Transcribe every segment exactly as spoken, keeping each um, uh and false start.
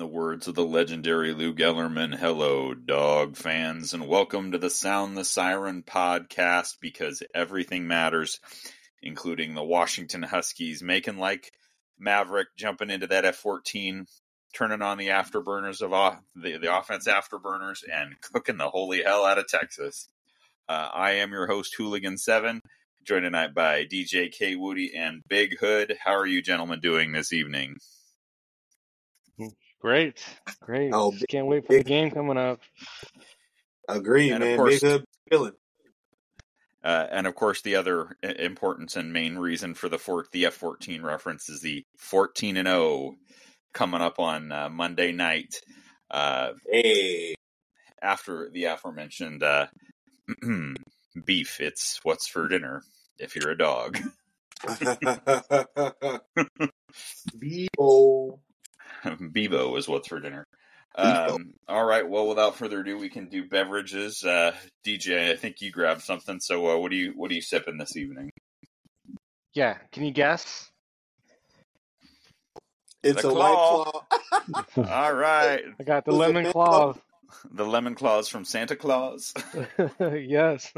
the words of the legendary Lou Gellerman, hello, dog fans, and welcome to the Sound the Siren podcast, because everything matters, including the Washington Huskies making like Maverick, jumping into that F fourteen, turning on the afterburners of off, the, the offense afterburners, and cooking the holy hell out of Texas. Uh, I am your host, Hooligan seven, joined tonight by D J K. Woody and Big Hood. How are you gentlemen doing this evening? Great, great. Oh, Just can't wait for the game coming up. Agree, and man. Of course, Big Hood feeling. Uh, and of course, the other importance and main reason for the for- the F fourteen reference is the fourteen and oh coming up on uh, Monday night. Uh, hey, after the aforementioned uh, beef, it's what's for dinner if you're a dog. Bevo. Bevo is what's for dinner. Um, all right. Well, without further ado, we can do beverages. Uh, D J, I think you grabbed something. So, uh, what do you what are you sipping this evening? Yeah, can you guess? It's The a claw. White Claw. All right. I got the Was it lemon mango? claw. The lemon claws from Santa Claus. Yes.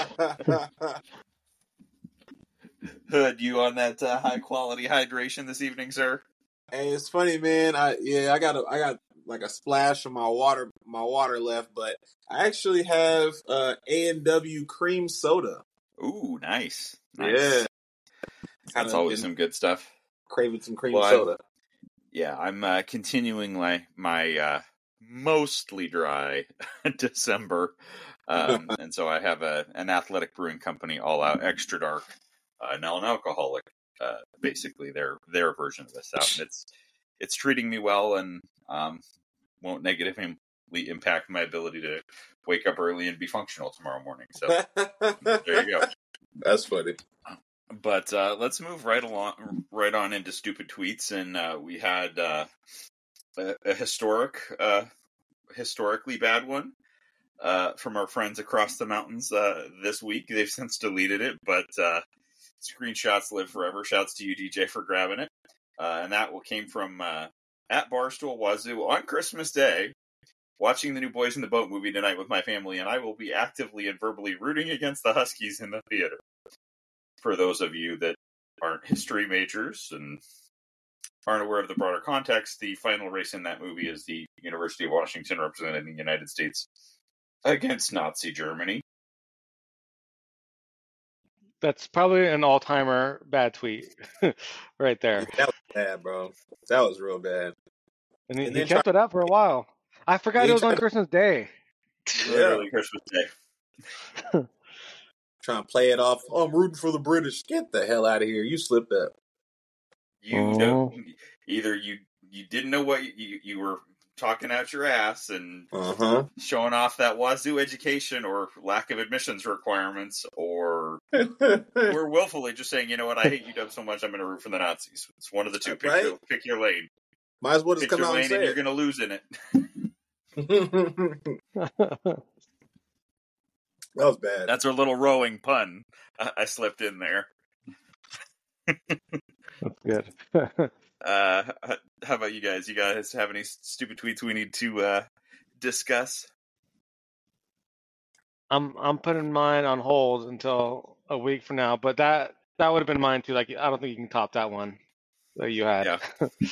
Hood, you on that uh, high quality hydration this evening, sir? Hey, it's funny, man. I yeah, I got a, I got like a splash of my water, my water left, but I actually have uh, A and W cream soda. Ooh, nice. nice. Yeah, That's Kinda always been some good stuff. craving some cream Well, soda. Yeah, I'm uh, continuing my, my uh, mostly dry December. Um, and so I have a an Athletic Brewing Company All Out Extra Dark, uh, non-alcoholic, uh, basically their their version of this out. And it's it's treating me well and um, won't negatively impact my ability to wake up early and be functional tomorrow morning. So there you go. That's funny. But uh, let's move right along, right on into stupid tweets, and uh, we had uh, a, a historic, uh, historically bad one uh, from our friends across the mountains uh, this week. They've since deleted it, but uh, screenshots live forever. Shouts to you, D J, for grabbing it, uh, and that came from uh, at Barstool Wazoo on Christmas Day. Watching the new Boys in the Boat movie tonight with my family, and I will be actively and verbally rooting against the Huskies in the theater. For those of you that aren't history majors and aren't aware of the broader context, the final race in that movie is the University of Washington representing the United States against Nazi Germany. That's probably an all-timer bad tweet right there. That was bad, bro. That was real bad. And he, And he then kept it up for a while. I forgot He it was on tried to- Christmas Day. Literally Christmas Day. Trying to play it off. Oh, I'm rooting for the British. Get the hell out of here. You slipped up. You Oh. don't, either you you didn't know what you you were talking out your ass and Uh-huh. showing off that Wazoo education or lack of admissions requirements, or we're willfully just saying, you know what, I hate U W so much, I'm going to root for the Nazis. It's one of the two. Pick, Right? your, pick your lane. Might as well just Pick come your out lane and say and you're it. going to lose in it. That was bad. That's our little rowing pun. I, I slipped in there. That's good. Uh, how about you guys? You guys have any stupid tweets we need to uh, discuss? I'm I'm putting mine on hold until a week from now, but that that would have been mine too. Like I don't think you can top that one that you had. Yeah.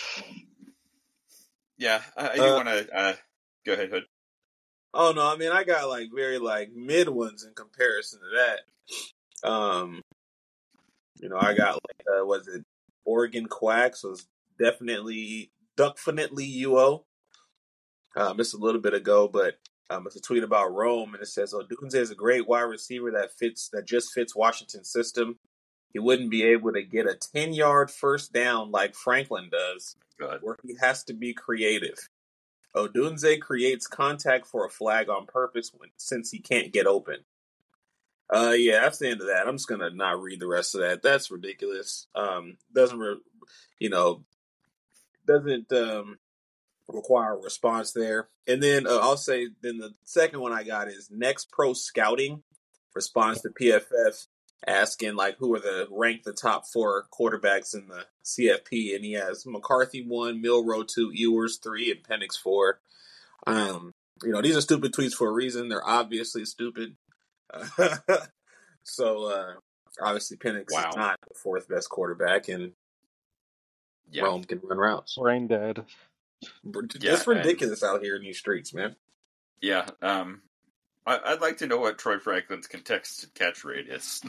Yeah, I, I do Uh, want to uh, go ahead, Hood. Oh no, I mean I got like very like mid ones in comparison to that. Um, you know, I got like uh, was it Oregon Quacks was definitely definitely U O. Um, just a little bit ago, but um, it's a tweet about Rome, and it says, "Odunze is a great wide receiver that fits that just fits Washington's system. He wouldn't be able to get a ten yard first down like Franklin does, Go ahead. where he has to be creative. Odunze creates contact for a flag on purpose when, since he can't get open." Uh, yeah, that's the end of that. I'm just gonna not read the rest of that. That's ridiculous. Um, doesn't re- you know doesn't um require a response there. And then uh, I'll say then the second one I got is Next Pro Scouting responds to P F F. asking like who are the rank the top four quarterbacks in the C F P, and he has McCarthy one, Milroe two, Ewers three, and Penix four. Um, you know, these are stupid tweets for a reason. They're obviously stupid. Uh, so uh, obviously Penix Wow. is not the fourth best quarterback, and Yeah. Rome can run routes. Brain dead. Yeah, It's ridiculous out here in these streets, man. Yeah. Um, I, I'd like to know what Troy Franklin's contested catch rate is.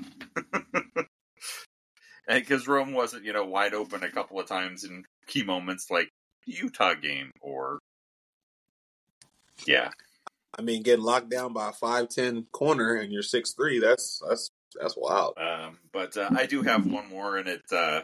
Because Rome wasn't, you know, wide open a couple of times in key moments like the Utah game or. Yeah. I mean, getting locked down by a five ten corner and you're six three, that's that's that's wild. Um, but uh, I do have one more, and it uh,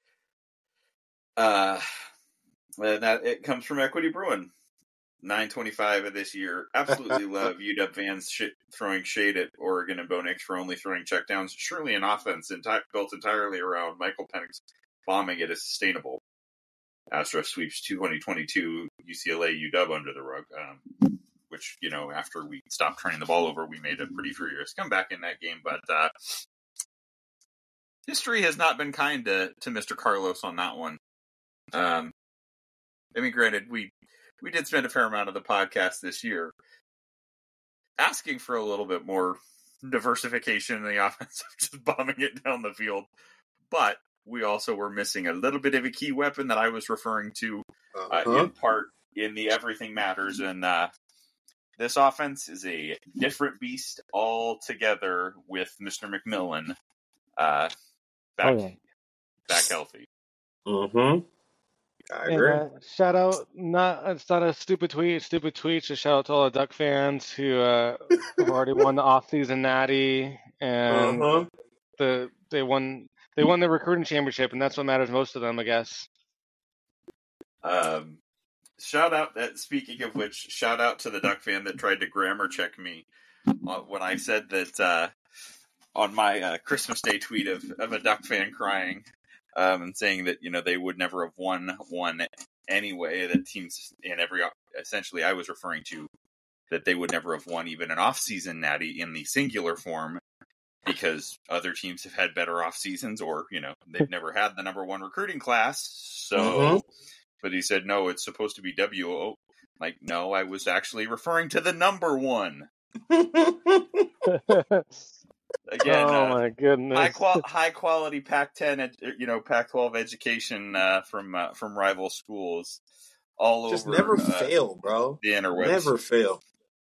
uh, and that it comes from Equity Bruin. nine twenty-five of this year. Absolutely love U W fans sh- throwing shade at Oregon and Bo Nix for only throwing checkdowns. Surely an offense enti- built entirely around Michael Penix bombing it is sustainable. Astros sweeps twenty twenty-two U C L A U W under the rug, um, which, you know, after we stopped turning the ball over, we made a pretty furious comeback in that game. But uh, history has not been kind to, to Mister Carlos on that one. Um, I mean, granted, we we did spend a fair amount of the podcast this year asking for a little bit more diversification in the offense, just bombing it down the field. But we also were missing a little bit of a key weapon that I was referring to uh, Uh-huh. in part in the Everything Matters. And uh, this offense is a different beast altogether with Mister McMillan uh, back, Oh, yeah. back healthy. Mm-hmm. I And agree. uh, shout out, not it's not a stupid tweet, stupid tweet. Just shout out to all the Duck fans who uh, have already won the off-season Natty, and Uh-huh. the they won they won the recruiting championship, and that's what matters most to them, I guess. Um, shout out that speaking of which, shout out to the Duck fan that tried to grammar check me uh, when I said that uh, on my uh, Christmas Day tweet of, of a Duck fan crying um, and saying that, you know, they would never have won one anyway. That teams in every essentially I was referring to that they would never have won even an off-season Natty in the singular form because other teams have had better off seasons, or, you know, they've never had the number one recruiting class. So. Mhm. But he said, no, it's supposed to be W O. Like, no, I was actually referring to the number one. Again, oh uh, my goodness. high, qual- high quality Pac ten, ed- you know, Pac twelve education uh, from uh, from rival schools all Just over. never uh, fail, bro. the interwebs. Never fail.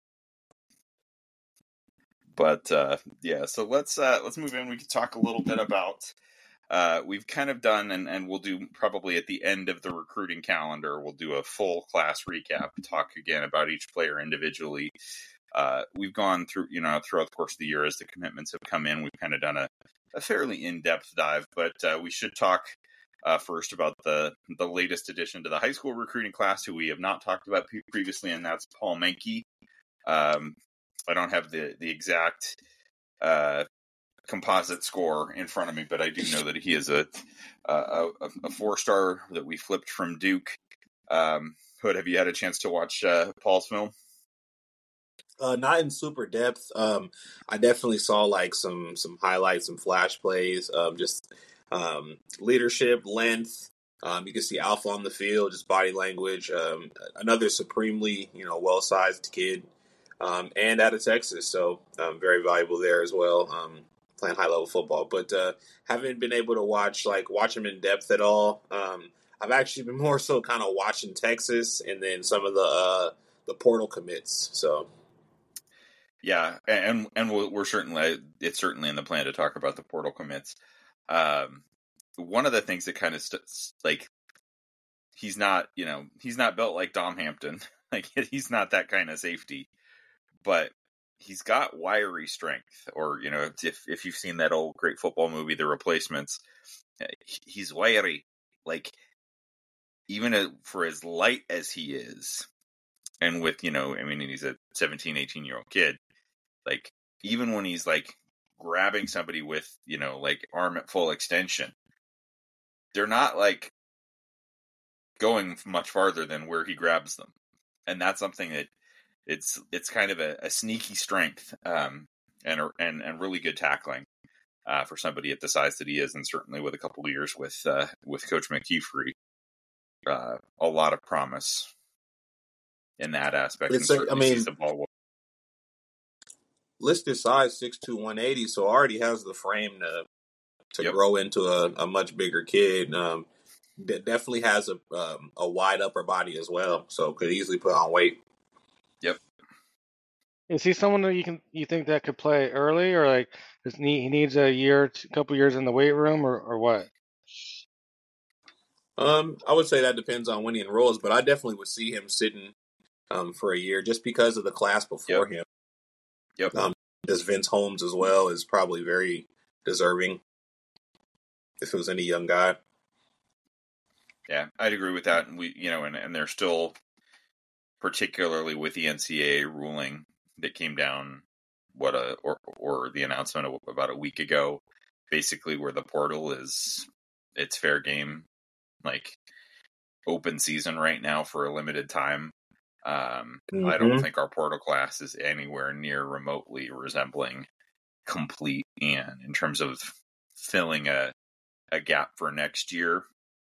But uh, yeah, so let's uh, let's move in. We can talk a little bit about. Uh, we've kind of done, and, and we'll do probably at the end of the recruiting calendar, we'll do a full class recap, talk again about each player individually. Uh, we've gone through, you know, throughout the course of the year as the commitments have come in, we've kind of done a, a fairly in-depth dive, but uh, we should talk uh, first about the the latest addition to the high school recruiting class, who we have not talked about pre- previously, and that's Paul Menke. Um, I don't have the, the exact uh, composite score in front of me, but I do know that he is a a, a four-star that we flipped from Duke. Um, Hood, have you had a chance to watch uh, Paul's film? Uh, not in super depth. Um, I definitely saw like some some highlights, some flash plays, um, just um, leadership, length. Um, you can see alpha on the field, just body language. Um, another supremely, you know, well-sized kid, um, and out of Texas, so um, very valuable there as well. Um, playing high-level football, but uh, haven't been able to watch like watch him in depth at all. Um, I've actually been more so kind of watching Texas and then some of the uh, the portal commits. So. Yeah, and and we're certainly it's certainly in the plan to talk about the portal commits. Um, one of the things that kind of st- like he's not, you know, he's not built like Dom Hampton, like he's not that kind of safety, but he's got wiry strength. Or, you know, if if you've seen that old great football movie, The Replacements, he's wiry. Like even for as light as he is, and with, you know, I mean, he's a seventeen, eighteen year old kid. Like, even when he's, like, grabbing somebody with, you know, like, arm at full extension, they're not, like, going much farther than where he grabs them. And that's something that it's it's kind of a, a sneaky strength um, and, and and really good tackling. uh, for somebody at the size that he is, and certainly with a couple of years with uh, with Coach McKeefrey, uh, a lot of promise in that aspect. It's and a, I certainly mean, sees the ball well. listed size six two, one eighty, so already has the frame to to Yep. grow into a, a much bigger kid. Um, de- definitely has a um, a wide upper body as well, so could easily put on weight. Yep. Is he someone that you can you think that could play early, or like does he, he needs a year, a couple years in the weight room, or, or what? Um, I would say that depends on when he enrolls, but I definitely would see him sitting um, for a year just because of the class before Yep. him. Yep. Um, this Vince Holmes as well is probably very deserving if it was any young guy. Yeah, I'd agree with that. And we, you know, and, and they're still, particularly with the N C A A ruling that came down, what a or or the announcement of about a week ago, basically where the portal is, it's fair game, like open season right now for a limited time. Um, Mm-hmm. I don't think our portal class is anywhere near remotely resembling complete, and in terms of filling a a gap for next year.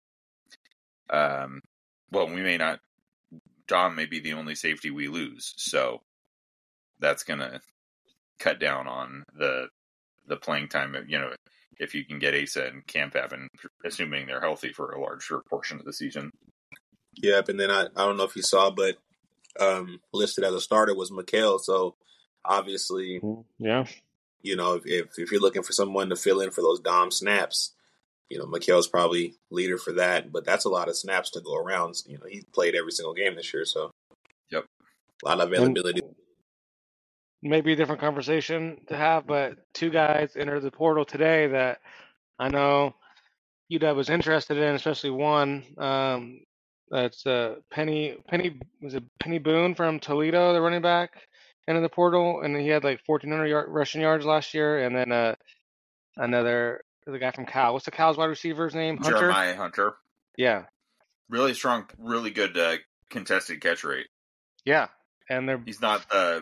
Um, well, we may not. Dom may be the only safety we lose, so that's going to cut down on the the playing time. You know, if you can get Asa and Camp Evan, assuming they're healthy for a larger portion of the season. Yep, and then I, I don't know if you saw, but um, listed as a starter was Mikhail. So obviously, Yeah, you know, if, if if you're looking for someone to fill in for those Dom snaps, you know, Mikhail's probably leader for that. But that's a lot of snaps to go around. You know, he played every single game this year, so Yep, a lot of availability. And maybe a different conversation to have, but two guys entered the portal today that I know U W was interested in, especially one. Um, that's uh, Penny Penny was it Penny Boone from Toledo, the running back, entered the portal, and he had like fourteen hundred yard, rushing yards last year. And then uh, another the guy from Cal. What's the Cal's wide receiver's name? Hunter. Jeremiah Hunter. Yeah, Really strong, really good uh, contested catch rate. yeah, and they're He's not the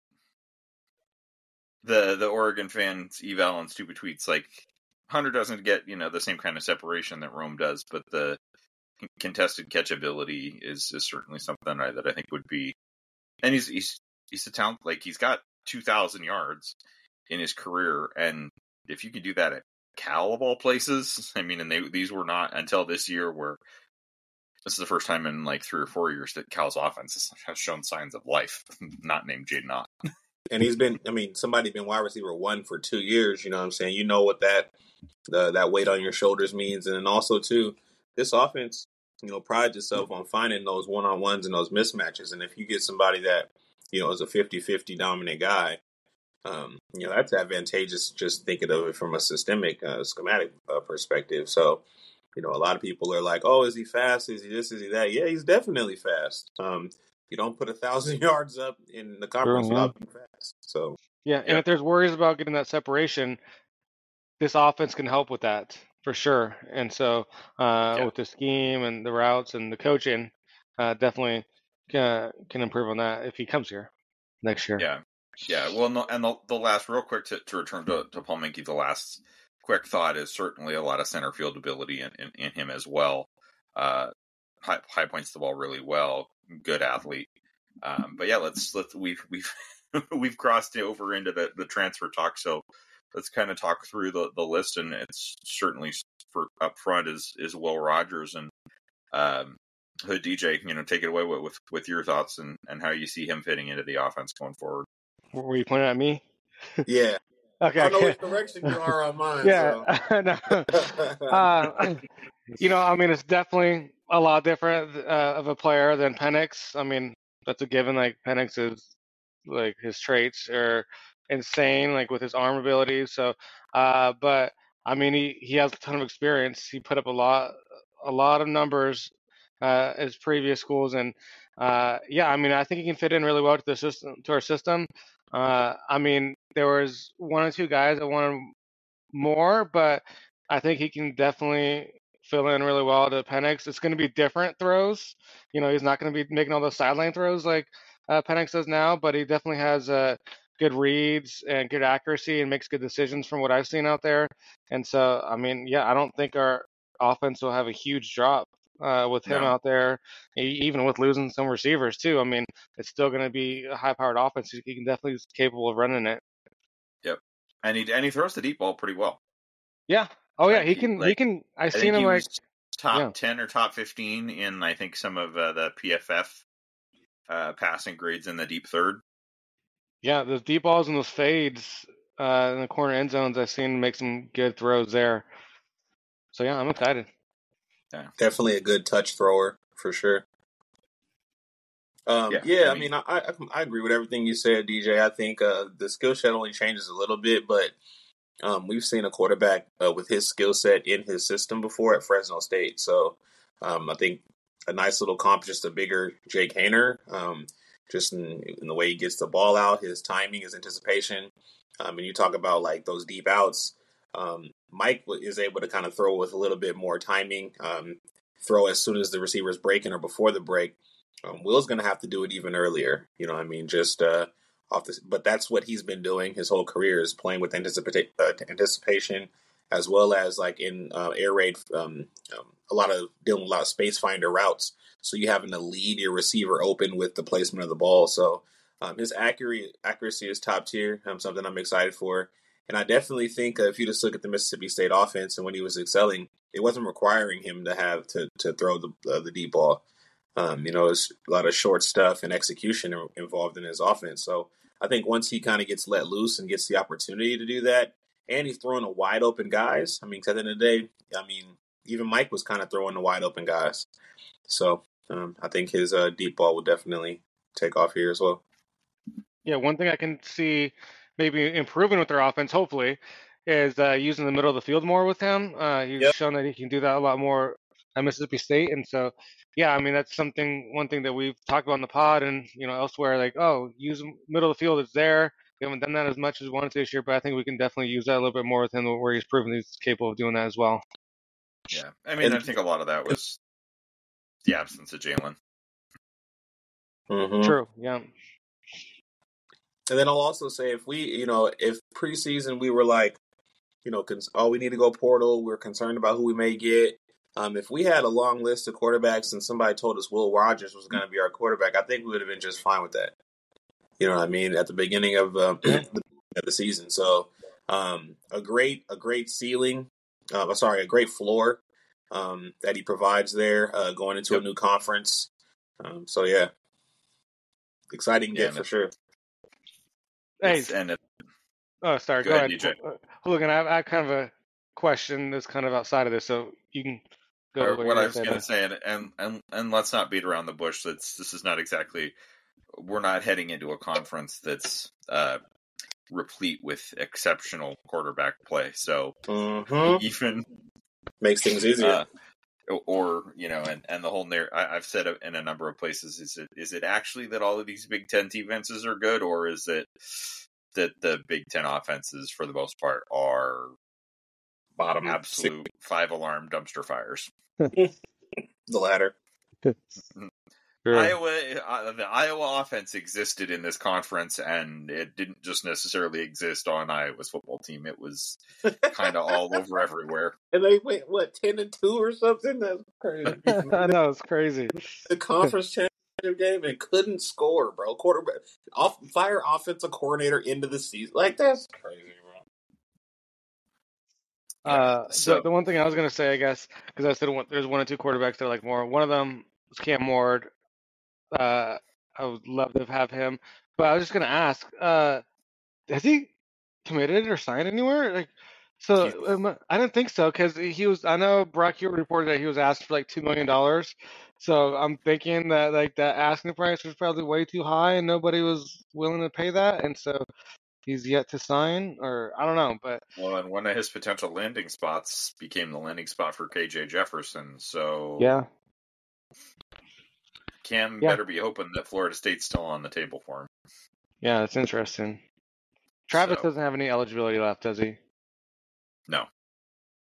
the the Oregon fans eval on stupid tweets. Like Hunter doesn't get, you know, the same kind of separation that Rome does, but the contested catch ability is, is certainly something I, that I think would be. And he's he's he's a talent. Like he's got two thousand yards in his career, and if you can do that at Cal of all places, I mean, and they these were not until this year where. This is the first time in like three or four years that Cal's offense has shown signs of life, not named Jaden Ott. And he's been, I mean, somebody been wide receiver one for two years. You know what I'm saying? You know what that the, that weight on your shoulders means. And then also, too, this offense, you know, prides itself on finding those one-on-ones and those mismatches. And if you get somebody that, you know, is a fifty-fifty dominant guy, um, you know, that's advantageous just thinking of it from a systemic, uh, schematic uh, perspective. So, you know, a lot of people are like, oh, is he fast? Is he this? Is he that? Yeah, he's definitely fast. Um, you don't put a thousand yards up in the conference True, yeah. without being fast. So, yeah. And Yeah. if there's worries about getting that separation, this offense can help with that for sure. And so uh, Yeah. with the scheme and the routes and the coaching, uh, definitely can, can improve on that if he comes here next year. Yeah. Yeah. Well, no, and the, the last, real quick to, to return to, to Paul Menke, the last quick thought is certainly a lot of center field ability in, in, in him as well. Uh, high, high points the ball really well. Good athlete. Um, but yeah, let's, let's, we've, we've, we've crossed over into the, the transfer talk. So let's kind of talk through the, the list. And it's certainly for up front is, is Will Rogers and, um, Hood D J, you know, take it away with, with, with your thoughts and, and how you see him fitting into the offense going forward. Were you pointing at me? yeah. Okay. I don't know okay. which direction you are on mine. Yeah. no. So. uh, you know, I mean, it's definitely a lot different uh, of a player than Penix. I mean, that's a given. Like Penix is like his traits are insane, like with his arm abilities. So, uh, but I mean, he, he has a ton of experience. He put up a lot, a lot of numbers uh, as previous schools, and uh, yeah, I mean, I think he can fit in really well to the system, to our system. Uh, I mean, there was one or two guys that wanted more, but I think he can definitely fill in really well to Penix. It's going to be different throws. You know, he's not going to be making all those sideline throws like uh, Penix does now, but he definitely has uh, good good reads and good accuracy and makes good decisions from what I've seen out there. And so, I mean, yeah, I don't think our offense will have a huge drop uh, with him No. out there, e- even with losing some receivers too. I mean, it's still going to be a high-powered offense. He he can definitely is capable of running it. Yep. And he and he throws the deep ball pretty well. Yeah. Oh yeah, Like, he he- can. He like, can. I've I seen think him he like. was top yeah. ten or top fifteen in I think some of uh, the P F F uh, passing grades in the deep third. Yeah, those deep balls and those fades uh, in the corner end zones, I've seen him make some good throws there. So yeah, I'm excited. Definitely a good touch thrower for sure. Um, Yeah, yeah, I I mean- mean, I, I I agree with everything you said, D J. I think uh, the skill set only changes a little bit, but um, we've seen a quarterback uh, with his skill set in his system before at Fresno State. So um, I think a nice little comp, just a bigger Jake Haener, um, just in, in the way he gets the ball out, his timing, his anticipation. Um, and you talk about like those deep outs. Um, Mike is able to kind of throw with a little bit more timing, um, throw as soon as the receiver's breaking or before the break. Um, Will's going to have to do it even earlier. You know what I mean? Just uh, off this, but that's what he's been doing his whole career is playing with anticipa- uh, anticipation as well as like in uh, air raid, um, um, a lot of dealing with a lot of space finder routes. So you having to lead your receiver open with the placement of the ball. So um, his accurate accuracy is top tier. Um, something I'm excited for. And I definitely think uh, if you just look at the Mississippi State offense and when he was excelling, it wasn't requiring him to have to to throw the uh, the deep ball. Um, you know, it's a lot of short stuff and execution involved in his offense. So I think once he kind of gets let loose and gets the opportunity to do that, and he's throwing to wide open guys. I mean, at the end of the day, I mean, even Mike was kind of throwing to wide open guys. So um, I think his uh, deep ball will definitely take off here as well. Yeah, one thing I can see maybe improving with their offense, hopefully, is uh, using the middle of the field more with him. Uh, he's Yep. shown that he can do that a lot more at Mississippi State, and so yeah, I mean that's something one thing that we've talked about in the pod and you know elsewhere. Like, oh, use middle of the field. It's there. We haven't done that as much as we wanted to this year, but I think we can definitely use that a little bit more with him, where he's proven he's capable of doing that as well. Yeah, I mean, And- I think a lot of that was the absence of Jalen. Mm-hmm. True. Yeah. And then I'll also say if we, you know, if preseason we were like, you know, cons- oh, we need to go portal. We're concerned about who we may get. Um, if we had a long list of quarterbacks and somebody told us Will Rogers was going to be our quarterback, I think we would have been just fine with that. You know what I mean? At the beginning of, um, the, of the season. So um, a great, a great ceiling. Uh, sorry, a great floor um, that he provides there uh, going into Yep. a new conference. Um, so yeah, exciting Yeah, get for and sure. Hey, It's, and it, oh, sorry. Go Go, ahead, ahead. D J. Uh, Logan, I have, I have kind of a question that's kind of outside of this, so you can go. or to what what you're I was gonna going say to say, and, and and and let's not beat around the bush. That's this is not exactly. We're not heading into a conference that's uh, replete with exceptional quarterback play. So Mm-hmm. even Makes things easier. uh, or you know, and, and the whole narr- I, I've said it in a number of places. Is it is it actually that all of these Big Ten defenses are good, or is it that the Big Ten offenses, for the most part, are Bottom absolute five alarm dumpster fires? the latter. Sure. Iowa, uh, the Iowa offense existed in this conference, and it didn't just necessarily exist on Iowa's football team. It was kind of all over everywhere. And they went what ten and two or something. That's crazy. I know it's crazy. The conference championship game and couldn't score, bro. Quarterback, off fire offensive coordinator into the season. Like that's crazy, bro. Yeah, Uh, so the the one thing I was gonna say, I guess, because I said one, there's one or two quarterbacks that I like more. One of them was Cam Ward. Uh, I would love to have him, but I was just gonna ask, uh, has he committed or signed anywhere? Like, so He's- um, I didn't think so because he was. I know Brock Hewitt reported that he was asked for like two million dollars. So I'm thinking that like that asking price was probably way too high and nobody was willing to pay that, and so he's yet to sign, or I don't know, but well, and one of his potential landing spots became the landing spot for K J Jefferson. So yeah, Cam Yeah. better be hoping that Florida State's still on the table for him. yeah, it's interesting. Travis So- doesn't have any eligibility left, does he? No,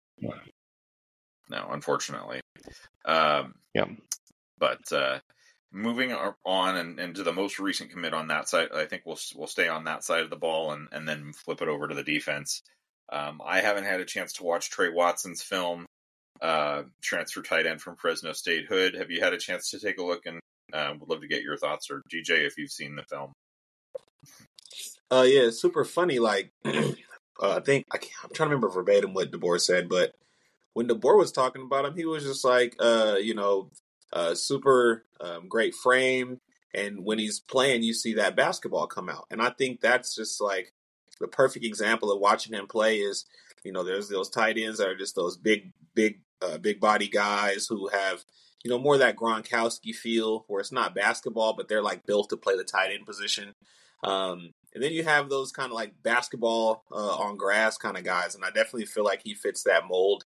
no, unfortunately. Um, Yep. But uh, moving on and, and to the most recent commit on that side, I think we'll we'll stay on that side of the ball and, and then flip it over to the defense. Um, I haven't had a chance to watch Trey Watson's film, uh, transfer tight end from Fresno State. Hood, have you had a chance to take a look? And uh, would love to get your thoughts, or D J, if you've seen the film. Uh, yeah, it's super funny. Like, uh, I think I can't, I'm trying to remember verbatim what DeBoer said, but when DeBoer was talking about him, he was just like, uh, you know, uh, super um, great frame, and when he's playing, you see that basketball come out, and I think that's just like the perfect example of watching him play. Is, you know, there's those tight ends that are just those big, big, uh, big body guys who have, you know, more of that Gronkowski feel, where it's not basketball, but they're like built to play the tight end position. Um, and then you have those kind of like basketball uh, on grass kind of guys, and I definitely feel like he fits that mold.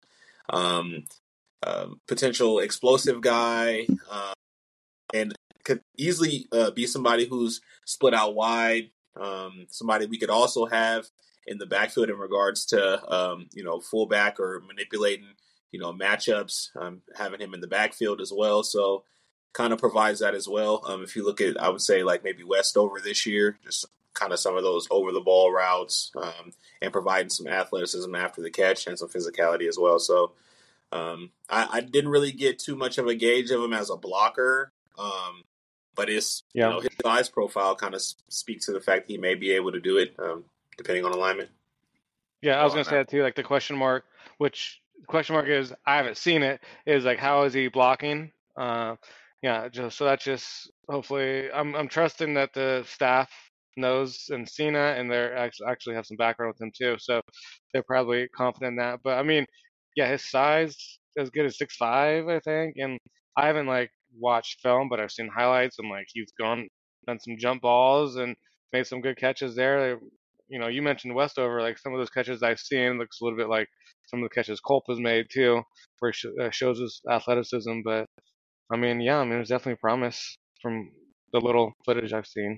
Um, um, potential explosive guy, uh, and could easily uh, be somebody who's split out wide. Um, somebody we could also have in the backfield in regards to um, you know, fullback or manipulating, you know, matchups. Um, having him in the backfield as well, so kind of provides that as well. Um, if you look at, I would say like maybe Westover this year, just kind of some of those over the ball routes, um, and providing some athleticism after the catch and some physicality as well. So. Um, I, I didn't really get too much of a gauge of him as a blocker, um, but it's, Yeah. you know, his size profile kind of speaks to the fact that he may be able to do it, um, depending on alignment. Yeah, I was Oh, gonna say that too. Like the question mark, which the question mark is, I haven't seen it. Is like, how is he blocking? Uh, yeah, just so that's just hopefully. I'm I'm trusting that the staff knows and seen it, and they're actually actually have some background with him too. So they're probably confident in that. But I mean, yeah, his size as good as six five, I think. And I haven't like watched film, but I've seen highlights, and like he's gone done some jump balls and made some good catches there. You know, you mentioned Westover, like some of those catches I've seen looks a little bit like some of the catches Culp has made too, where he sh- uh, shows his athleticism. But I mean, yeah, I mean, there's definitely promise from the little footage I've seen.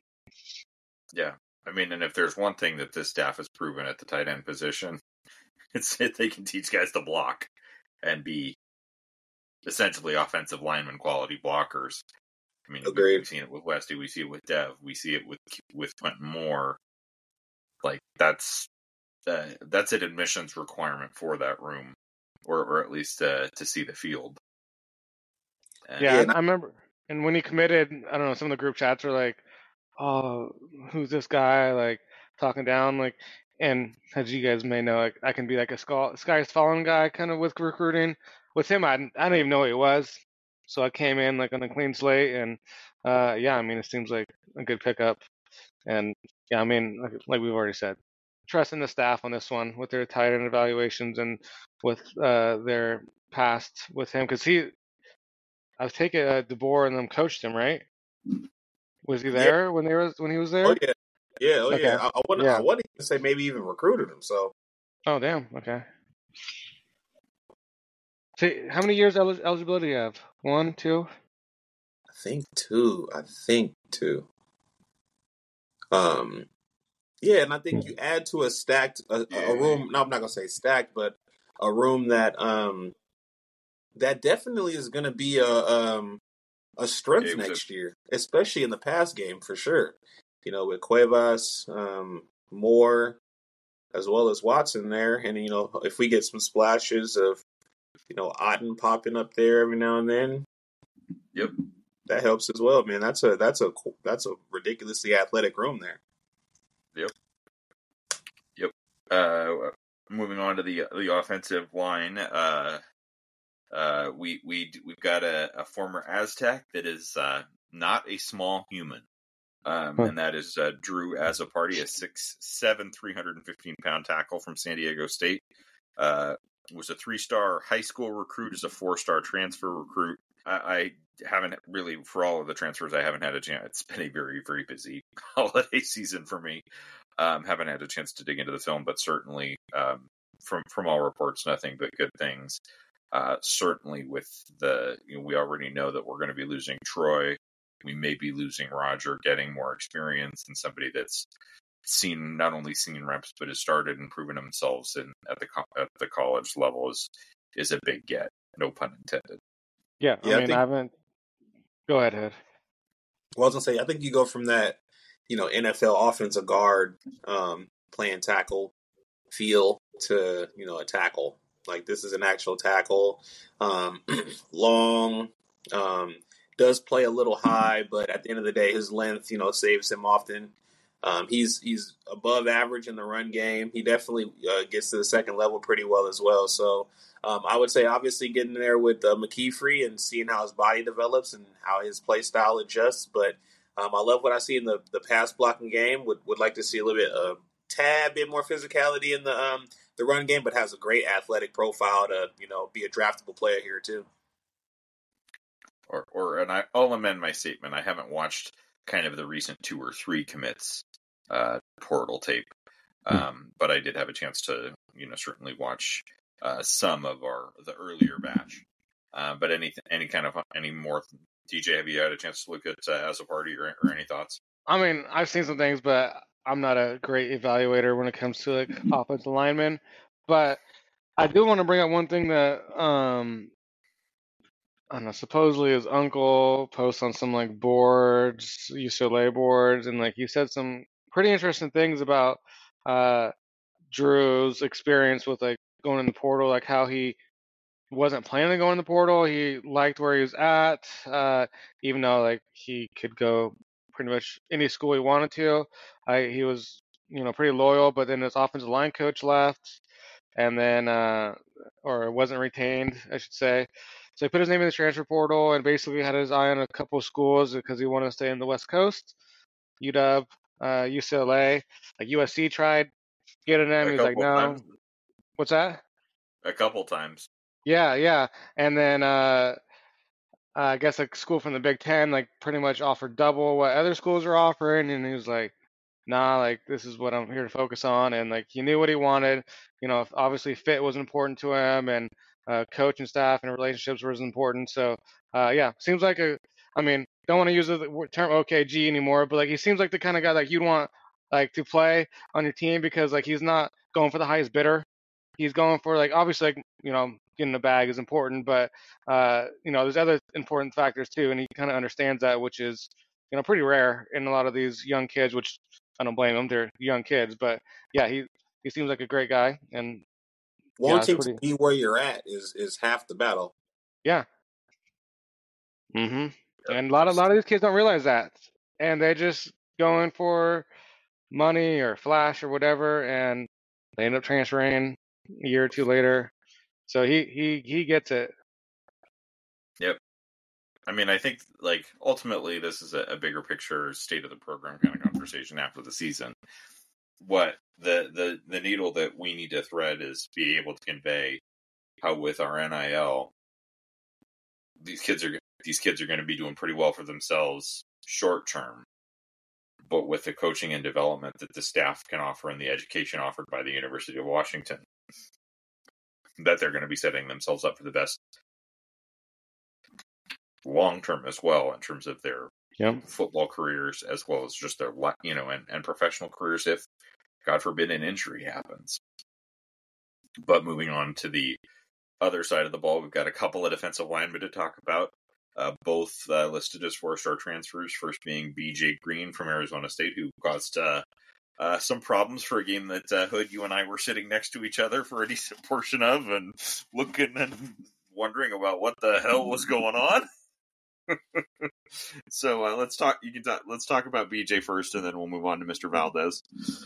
Yeah. I mean, and if there's one thing that this staff has proven at the tight end position, it's that they can teach guys to block and be essentially offensive lineman quality blockers. I mean, we, Agreed. we've seen it with Westy, we see it with Dev, we see it with with Quentin Moore. Like that's uh, that's an admissions requirement for that room, or or at least uh, to see the field. And, Yeah, Yeah, I, and I, I remember. And when he committed, I don't know, some of the group chats were like, "Oh, who's this guy?" Like talking down, like. And as you guys may know, like I can be like a sky, sky's falling guy kind of with recruiting. With him, I I didn't even know who he was, so I came in like on a clean slate, and uh, yeah, I mean, it seems like a good pickup. And yeah, I mean, like, like we've already said, trusting the staff on this one with their tight end evaluations and with uh, their past with him, because he, I was taking uh, DeBoer and them coached him, right? Was he yeah, there when they was when he was oh there? yeah, yeah, oh Okay, yeah. I, I want, I yeah. want to say maybe even recruited him. So Oh damn. Okay. So how many years el- eligibility do you have? One, two? I think two. I think two. Um, yeah, and I think you add to a stacked a, a room. No, I'm not gonna say stacked, but a room that um that definitely is gonna be a um. a strength yeah, next a, year, especially in the pass game for sure. You know, with Cuevas, um, Moore, as well as Watson there, and you know, if we get some splashes of, you know, Otten popping up there every now and then, yep, that helps as well, man. That's a that's a that's a ridiculously athletic room there. yep, yep. Uh, moving on to the the offensive line, uh, uh, we we we've got a, a former Aztec that is uh, not a small human. Um, Huh. and that is uh, Drew Azzopardi, a six seven, three hundred fifteen pound tackle from San Diego State. Uh, was a three-star high school recruit, is a four-star transfer recruit. I, I haven't really, for all of the transfers, I haven't had a chance. It's been a very, very busy holiday season for me. Um, haven't had a chance to dig into the film, but certainly um, from from all reports, nothing but good things. Uh, certainly with the, you know, we already know that we're going to be losing Troy. We may be losing Roger, getting more experience, and somebody that's seen not only seen reps but has started and proven themselves in at the at the college level is is a big get. No pun intended. Yeah, I Yeah, I mean, I think haven't. Go ahead, Ed. Well, I was gonna say, I think you go from that, you know, N F L offensive guard um, playing tackle feel to, you know, a tackle. Like this is an actual tackle, um, long, um, does play a little high, but at the end of the day, his length, you know, saves him often. Um, he's he's above average in the run game. He definitely uh, gets to the second level pretty well as well. So um, I would say, obviously, getting there with uh, McKeefrey and seeing how his body develops and how his play style adjusts. But um, I love what I see in the, the pass blocking game. Would would like to see a little bit, a tad bit more physicality in the um, the run game, but has a great athletic profile to, you know, be a draftable player here too. Or, or and I, I'll amend my statement. I haven't watched kind of the recent two or three commits uh, portal tape, um, but I did have a chance to, you know, certainly watch uh, some of our the earlier batch. Uh, but any any kind of any more, D J, have you had a chance to look at uh, As a Party or, or any thoughts? I mean, I've seen some things, but I'm not a great evaluator when it comes to like offensive linemen. But I do want to bring up one thing that um I don't know, supposedly his uncle posts on some like boards, U C L A boards, and like he said some pretty interesting things about uh Drew's experience with like going in the portal, like how he wasn't planning to go in the portal. He liked where he was at, uh, even though like he could go pretty much any school he wanted to. I, he was, you know, pretty loyal, but then his offensive line coach left, and then uh, or wasn't retained, I should say. So he put his name in the transfer portal and basically had his eye on a couple of schools because he wanted to stay in the West Coast. U W, uh, U C L A, like U S C tried getting him. A He's like, couple of no. times. What's that? A couple times. Yeah, yeah. And then uh, I guess like school from the Big Ten like pretty much offered double what other schools are offering, and he was like, "Nah, like this is what I'm here to focus on." And like he knew what he wanted. You know, obviously fit was important to him, and uh, coach and staff and relationships was important. So uh, yeah, seems like a. I mean, don't want to use the term O K G anymore, but like he seems like the kind of guy like you'd want like to play on your team because like he's not going for the highest bidder. He's going for like obviously like you know getting the bag is important, but uh, you know there's other important factors too, and he kind of understands that, which is you know pretty rare in a lot of these young kids. Which I don't blame them; they're young kids, but yeah, he he seems like a great guy, and yeah, it's Wanting to pretty be where you're at is is half the battle. yeah. Mhm. And a lot of a lot of these kids don't realize that, and they're just going for money or flash or whatever, and they end up transferring a year or two later. So he he he gets it. Yep. I mean, I think like ultimately this is a, a bigger picture state of the program kind of conversation after the season. What the, the the needle that we need to thread is be able to convey how with our N I L these kids are these kids are going to be doing pretty well for themselves short term, but with the coaching and development that the staff can offer and the education offered by the University of Washington, that they're going to be setting themselves up for the best long term as well in terms of their Yep. football careers as well as just their you know and, and professional careers if God forbid an injury happens. But moving on to the other side of the ball, we've got a couple of defensive linemen to talk about, uh, both uh, listed as four-star transfers, first being B J Green from Arizona State, who caused uh, uh, some problems for a game that uh, Hood, you and I were sitting next to each other for a decent portion of and looking and wondering about what the hell was going on. So uh, let's talk. You can talk. Let's talk about B J first, and then we'll move on to Mister Valdez.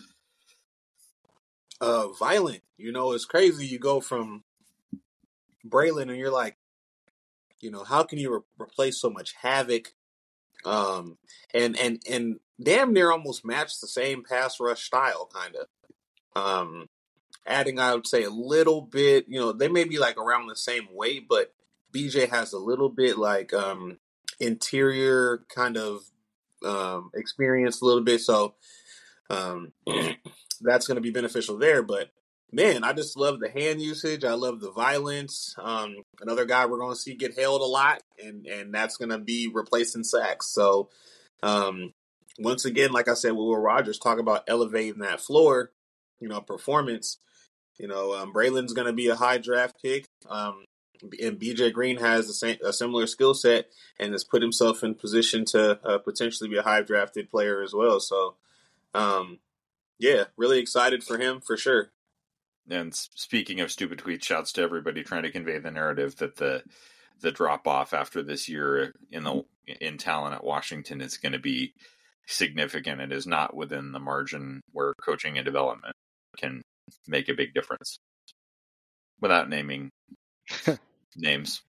Uh, violent. You know, it's crazy. You go from Braylon, and you're like, you know, how can you re- replace so much havoc? Um, and and and damn near almost match the same pass rush style, kind of. Um, adding, I would say, a little bit. You know, they may be like around the same weight, but B J has a little bit like um interior kind of um experience, a little bit. So um, that's going to be beneficial there. But man, I just love the hand usage. I love the violence. Um, another guy we're going to see get held a lot, and and that's going to be replacing sacks. So um, once again, like I said, with Will Rogers, talk about elevating that floor, you know, performance. You know, um, Braylon's going to be a high draft pick. Um, and B J Green has the same, a similar skill set and has put himself in position to uh, potentially be a high drafted player as well. So, um, yeah, really excited for him for sure. And speaking of stupid tweets, shouts to everybody trying to convey the narrative that the the drop off after this year in the in talent at Washington is going to be significant. It is not within the margin where coaching and development can make a big difference. Without naming names.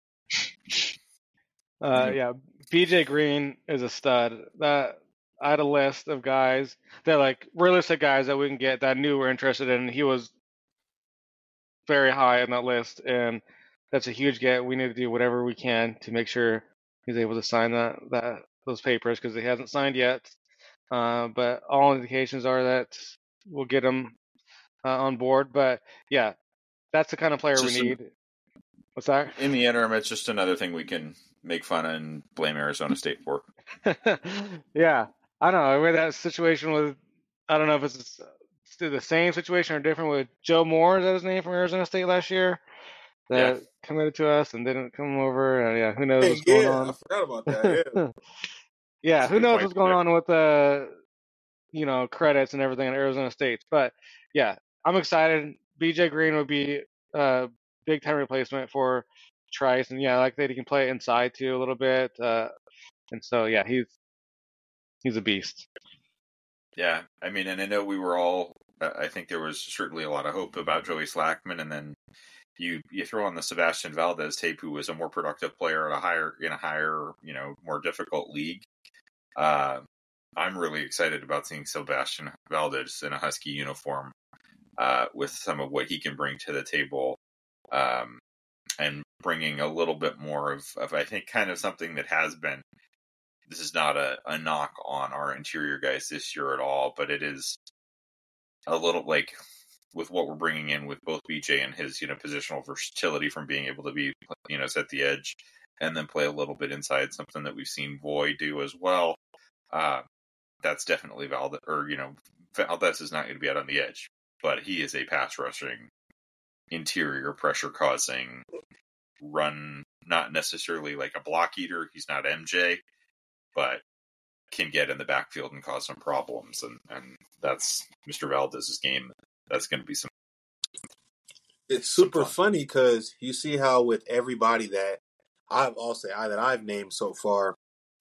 Uh, yeah, B J Green is a stud. That I had a list of guys that like realistic guys that we can get that I knew were interested in. He was very high on that list, and that's a huge get. We need to do whatever we can to make sure he's able to sign that that those papers because he hasn't signed yet. Uh, but all indications are that we'll get him uh, on board. But yeah, that's the kind of player we Just an- need. What's that? In the interim, it's just another thing we can make fun of and blame Arizona State for. Yeah, I don't know. We had that situation with, I don't know if it's the same situation or different with Joe Moore, is that his name, from Arizona State last year, that Yeah. committed to us and didn't come over. And yeah, who knows Hey, what's going yeah, on? I forgot about that. Yeah. Yeah, That's a who good knows point what's going there. on with the, you know, credits and everything at Arizona State. But yeah, I'm excited. B J Green would be a big time replacement for Trice, and yeah, I like that he can play inside too a little bit. Uh, and so yeah, he's he's a beast. Yeah, I mean, and I know we were all, I think there was certainly a lot of hope about Joey Slackman, and then you you throw on the Sebastian Valdez tape, who was a more productive player at a higher, in a higher, you know, more difficult league. Uh, I'm really excited about seeing Sebastian Valdez in a Husky uniform uh, with some of what he can bring to the table, um, and bringing a little bit more of, of, I think, kind of something that has been. This is not a, a knock on our interior guys this year at all, but it is a little like with what we're bringing in with both B J and his, you know, positional versatility from being able to be, you know, set the edge and then play a little bit inside, something that we've seen Voy do as well. Uh, that's definitely Valdez, or, you know, Valdez is not going to be out on the edge, but he is a pass rushing, interior pressure causing, run, not necessarily like a block eater. He's not M J, but can get in the backfield and cause some problems, and, and that's Mister Valdez's game. That's going to be some. It's some super fun. funny because you see how with everybody that I've also I, that I've named so far,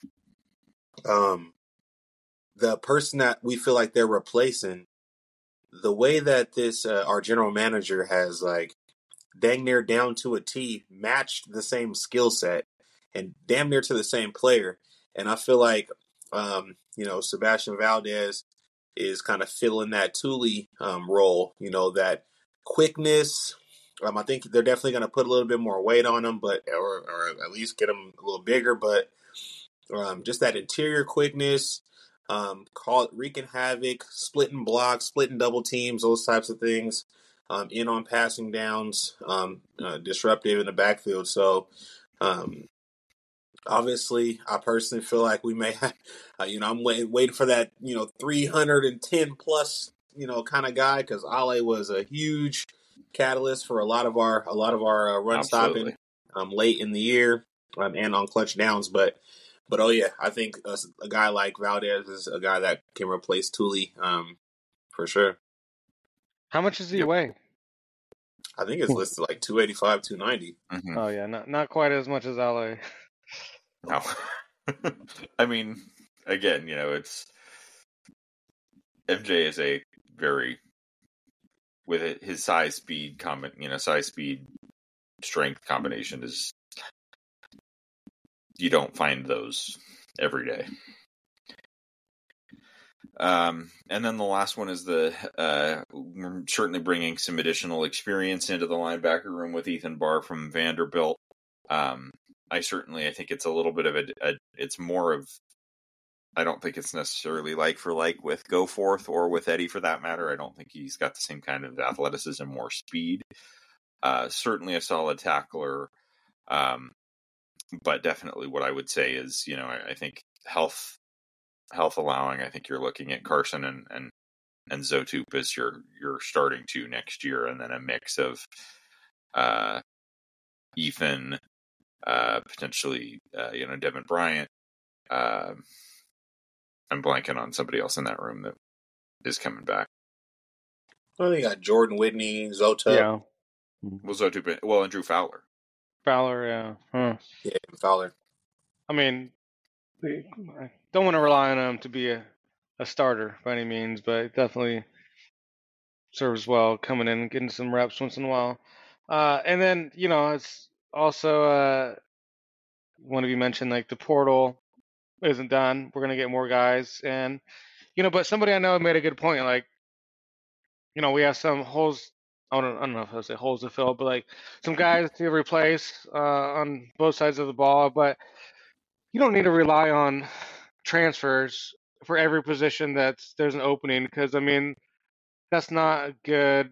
um, the person that we feel like they're replacing, the way that this uh, our general manager has like dang near down to a T matched the same skill set and damn near to the same player, and I feel like um, you know Sebastian Valdez is kind of filling that Thule um, role, you know, that quickness. Um, I think they're definitely going to put a little bit more weight on him, but or, or at least get him a little bigger. But um, just that interior quickness, um, call wreaking havoc, splitting blocks, splitting double teams, those types of things. Um, in on passing downs, um, uh, disruptive in the backfield. So, um, obviously, I personally feel like we may have, uh, you know, I'm wait, waiting for that, you know, three hundred ten plus, you know, kind of guy, because Ale was a huge catalyst for a lot of our a lot of our uh, run Absolutely. stopping um, late in the year um, and on clutch downs. But but oh yeah, I think a, a guy like Valdez is a guy that can replace Thule um, for sure. How much does he Yep. weigh? I think it's listed like two eighty-five, two ninety. Mm-hmm. Oh yeah, not not quite as much as L A. No, I mean, again, you know, it's M J is a very with it, his size, speed, com- you know, size, speed, strength combination is you don't find those every day. Um, and then the last one is the uh, we're certainly bringing some additional experience into the linebacker room with Ethan Barr from Vanderbilt. Um, I certainly, I think it's a little bit of a, a, it's more of, I don't think it's necessarily like for like with Goforth or with Eddie for that matter. I don't think he's got the same kind of athleticism or speed. Uh, certainly a solid tackler. Um, but definitely what I would say is, you know, I, I think health, health allowing, I think you're looking at Carson and, and, and Zotup as your, your starting two next year. And then a mix of, uh, Ethan, uh, potentially, uh, you know, Devin Bryant. Uh, I'm blanking on somebody else in that room that is coming back. Well, they got Jordan Whitney, Zota. Yeah. Well, Zota, well, and Drew Fowler. Fowler, yeah. Huh. Yeah, Fowler. I mean, I don't want to rely on him to be a, a starter by any means, but definitely serves well coming in and getting some reps once in a while. Uh, and then, you know, it's also uh, one of you mentioned like the portal isn't done. We're gonna get more guys, and you know, but somebody I know made a good point. Like, you know, we have some holes. I don't, I don't know if I would say holes to fill, but like some guys to replace uh, on both sides of the ball. But you don't need to rely on transfers for every position that's there's an opening, because I mean that's not a good,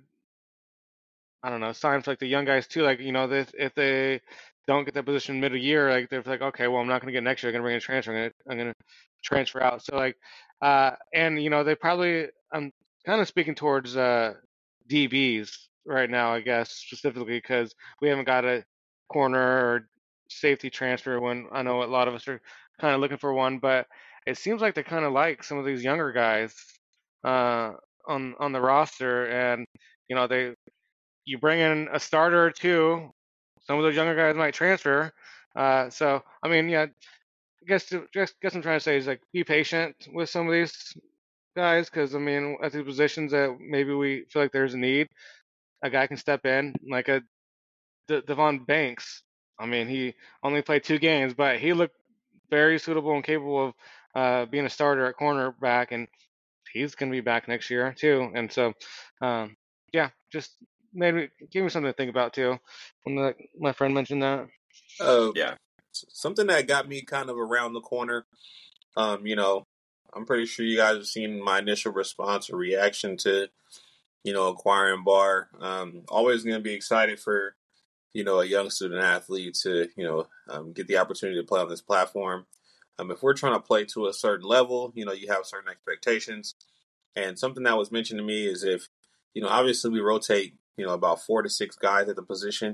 I don't know, sign for like the young guys too. Like, you know, they, if they don't get that position mid year, like they're like, okay, well, I'm not going to get next year. I'm going to bring in a transfer. I'm going to, I'm going to transfer out. So like, uh, and you know, they probably, I'm kind of speaking towards uh, D Bs right now, I guess, specifically because we haven't got a corner or safety transfer when I know a lot of us are kind of looking for one, but it seems like they kind of like some of these younger guys uh, on on the roster, and you know, they you bring in a starter or two, some of those younger guys might transfer. Uh, so I mean, yeah, I guess to, just guess I'm trying to say is like be patient with some of these guys, because I mean, at the positions that maybe we feel like there's a need, a guy can step in like a De- Devon Banks. I mean, he only played two games, but he looked very suitable and capable of uh, being a starter at cornerback, and he's going to be back next year too. And so, um, yeah, just maybe give me something to think about too. When the, my friend mentioned that. Uh, Yeah. Something that got me kind of around the corner. Um, you know, I'm pretty sure you guys have seen my initial response or reaction to, you know, acquiring Barr. Um, always going to be excited for, you know, a young student athlete to, you know, um, get the opportunity to play on this platform. Um, if we're trying to play to a certain level, you know, you have certain expectations. And something that was mentioned to me is if, you know, obviously we rotate, you know, about four to six guys at the position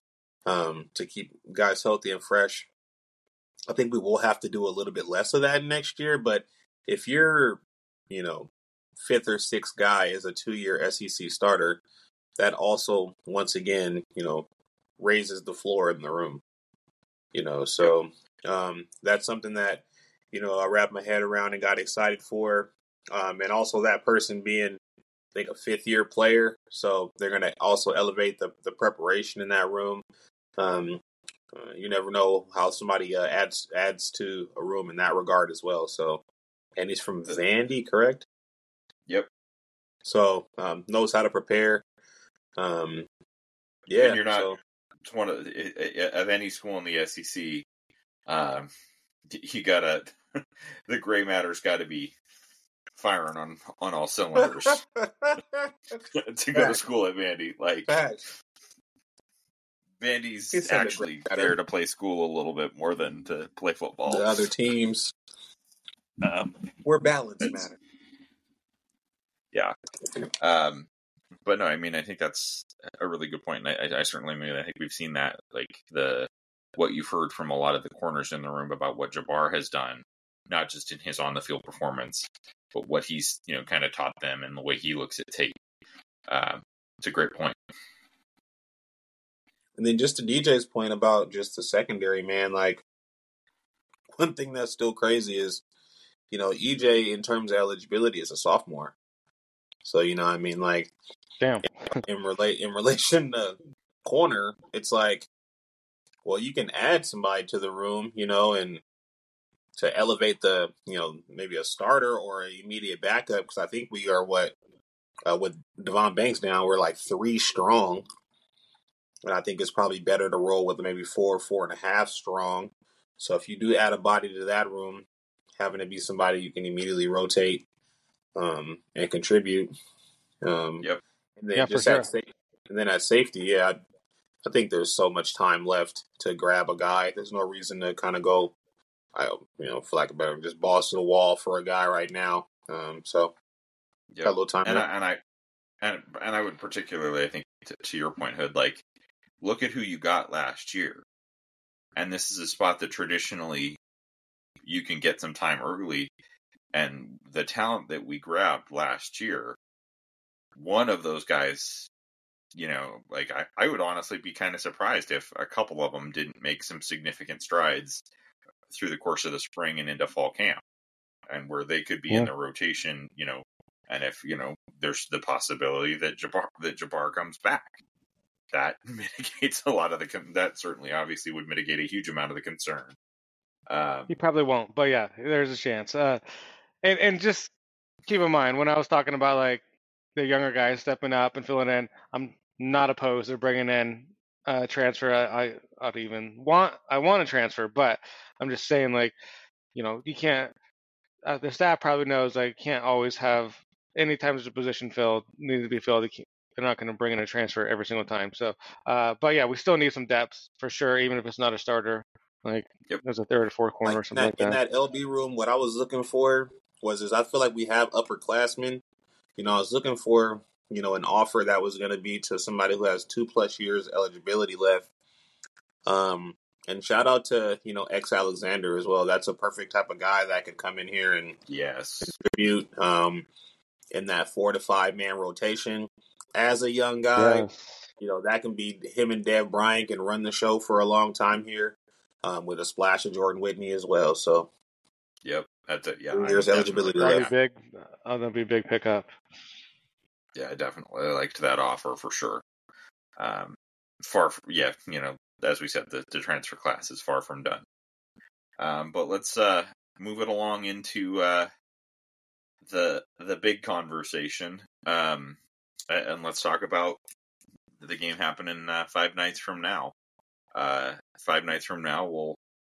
um, to keep guys healthy and fresh. I think we will have to do a little bit less of that next year. But if you're, you know, fifth or sixth guy as a two-year S E C starter, that also, once again, you know, raises the floor in the room. You know, so um, that's something that, you know, I wrapped my head around and got excited for. Um, and also that person being, I think, a fifth-year player. So they're going to also elevate the, the preparation in that room. Um, uh, you never know how somebody uh, adds adds to a room in that regard as well. So, and he's from Vandy, correct? Yep. So um, knows how to prepare. Um, yeah. And you're not so. one of of any school in the S E C. Um, you gotta the gray matter's got to be firing on on all cylinders to go to school at Vandy. Like Facts. Vandy's It's not a actually great there matter. to play school a little bit more than to play football. The other teams, Um, where balance matter. yeah. Um, but no, I mean, I think that's a really good point. And I, I certainly mean, I think we've seen that, like the what you've heard from a lot of the corners in the room about what Jabbar has done, not just in his on the field performance, but what he's, you know, kind of taught them and the way he looks at tape. Um, it's a great point. And then just to D J's point about just the secondary, man, like one thing that's still crazy is, you know, E J in terms of eligibility is a sophomore. So, you know, I mean, like, Damn. in relate in relation to corner, it's like, well, you can add somebody to the room, you know, and to elevate the, you know, maybe a starter or an immediate backup, because I think we are what uh, with Devon Banks now, we're like three strong. And I think it's probably better to roll with maybe four, four and a half strong. So if you do add a body to that room, having to be somebody you can immediately rotate um, and contribute. Um, Yep. And then Yeah, just for at sure. sa- and then at safety, yeah, I, I think there's so much time left to grab a guy. There's no reason to kind of go, I you know, for lack of better, just balls to the wall for a guy right now. Um, so Yep. got a little time And left. I, and I and and I would particularly, I think, to, to your point, Hood, like look at who you got last year. And this is a spot that traditionally you can get some time early. And the talent that we grabbed last year, one of those guys, you know, like I, I would honestly be kind of surprised if a couple of them didn't make some significant strides through the course of the spring and into fall camp, and where they could be Yeah. in the rotation, you know, and if, you know, there's the possibility that Jabbar, that Jabbar comes back, that mitigates a lot of the, con- that certainly obviously would mitigate a huge amount of the concern. Um, He probably won't, but yeah, there's a chance. Uh, and and just keep in mind when I was talking about like the younger guys stepping up and filling in, I'm not opposed to bringing in a transfer. I I I'd even want I want to transfer, but I'm just saying like you know you can't. Uh, the staff probably knows like can't always have any time there's a position filled needs to be filled. They can't- They're not going to bring in a transfer every single time. So, uh, but yeah, we still need some depth for sure, even if it's not a starter. Like Yep. there's a third or fourth corner Like or in something that, like in that. that L B room, what I was looking for was is I feel like we have upperclassmen. You know, I was looking for, you know, an offer that was going to be to somebody who has two plus years eligibility left. Um, and shout out to, you know, X Alexander as well. That's a perfect type of guy that could come in here and yes. contribute um, in that four to five man rotation. As a young guy, Yes. you know, that can be him and Dev Bryant can run the show for a long time here um, with a splash of Jordan Whitney as well. So, Yep. That's it. Yeah. Three I'm years definitely- eligibility That'd left. be big. Oh, that'd be a big pickup. Yeah, I definitely liked that offer for sure. Um, far, from, yeah, you know, as we said, the, the transfer class is far from done. Um, but let's uh, move it along into uh, the the big conversation, um, and let's talk about the game happening uh, five nights from now. Uh, five nights from now, we'll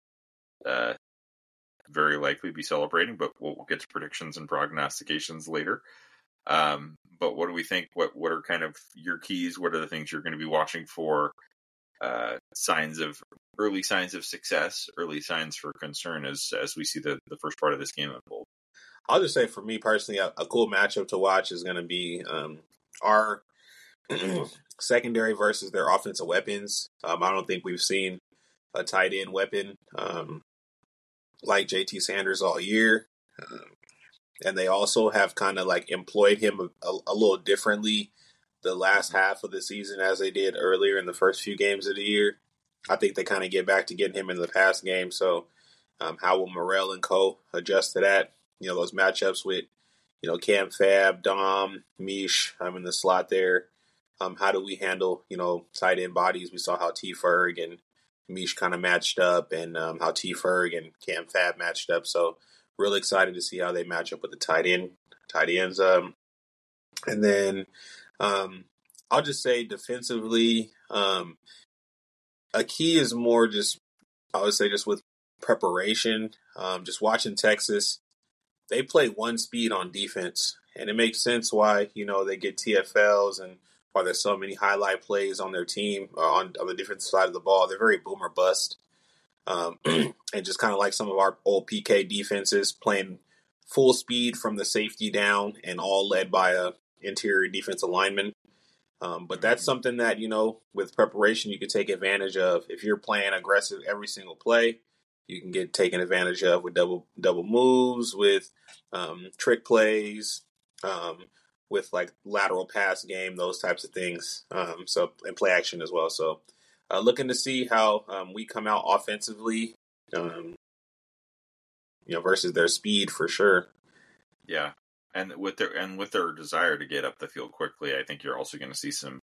uh, very likely be celebrating, but we'll, we'll get to predictions and prognostications later. Um, but what do we think? What what are kind of your keys? What are the things you're going to be watching for? Uh, signs of early signs of success, early signs for concern as as we see the, the first part of this game unfold. I'll just say for me personally, a, a cool matchup to watch is going to be um, our secondary versus their offensive weapons. Um, I don't think we've seen a tight end weapon um, like J T Sanders all year. Um, and they also have kind of like employed him a, a, a little differently the last half of the season as they did earlier in the first few games of the year. I think they kind of get back to getting him in the past game. So um, how will Morrell and co adjust to that? You know, those matchups with, you know, Cam Fab, Dom, Mish, I'm in the slot there. Um, how do we handle, you know, tight end bodies? We saw how T. Ferg and Mish kind of matched up and um, how T. Ferg and Cam Fab matched up. So really excited to see how they match up with the tight end, tight ends. Um, and then um, I'll just say defensively, um, a key is more just, I would say just with preparation, um, just watching Texas, they play one speed on defense. And it makes sense why, you know, they get T F Ls and why there's so many highlight plays on their team uh, on, on the defensive side of the ball. They're very boomer bust. Um, and just kind of like some of our old P K defenses playing full speed from the safety down and all led by a interior defensive lineman. Um, but that's something that, you know, with preparation, you can take advantage of. If you're playing aggressive every single play, you can get taken advantage of with double double moves, with um, trick plays, um, with like lateral pass game, those types of things. Um, so and play action as well. So uh, looking to see how um, we come out offensively, um, you know, versus their speed for sure. Yeah, and with their and with their desire to get up the field quickly, I think you're also going to see some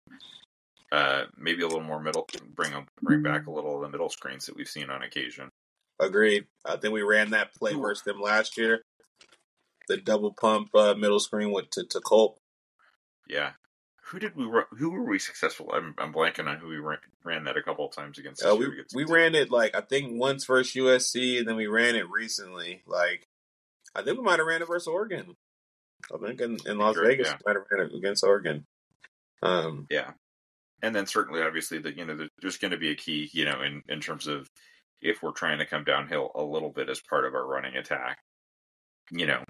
uh, maybe a little more middle, bring bring back a little of the middle screens that we've seen on occasion. Agreed. I think we ran that play versus them last year. The double pump uh, middle screen went to, to Colt. Yeah. Who did we run, who were we successful? I'm I'm blanking on who we ran, ran that a couple of times against. Uh, we we ran it like I think once versus U S C, and then we ran it recently. Like I think we might have ran it versus Oregon. I think in, in Las Sure, Vegas yeah. we might have ran it against Oregon. Um, Yeah, and then certainly, obviously, that you know, there's going to be a key, you know, in in terms of if we're trying to come downhill a little bit as part of our running attack. You know,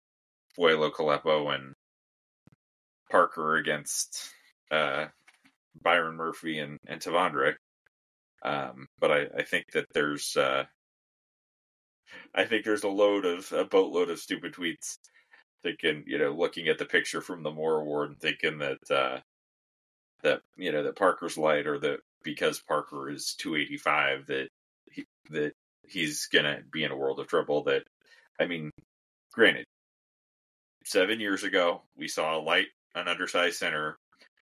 Vuelo, Calepo, and Parker against uh, Byron Murphy and, and Tavondre. Um, but I, I think that there's uh, I think there's a load of a boatload of stupid tweets thinking, you know, looking at the picture from the Moore Award and thinking that uh, that you know that Parker's light, or that because Parker is two eighty-five that he, that he's gonna be in a world of trouble. That I mean, granted, seven years ago we saw a light, an undersized center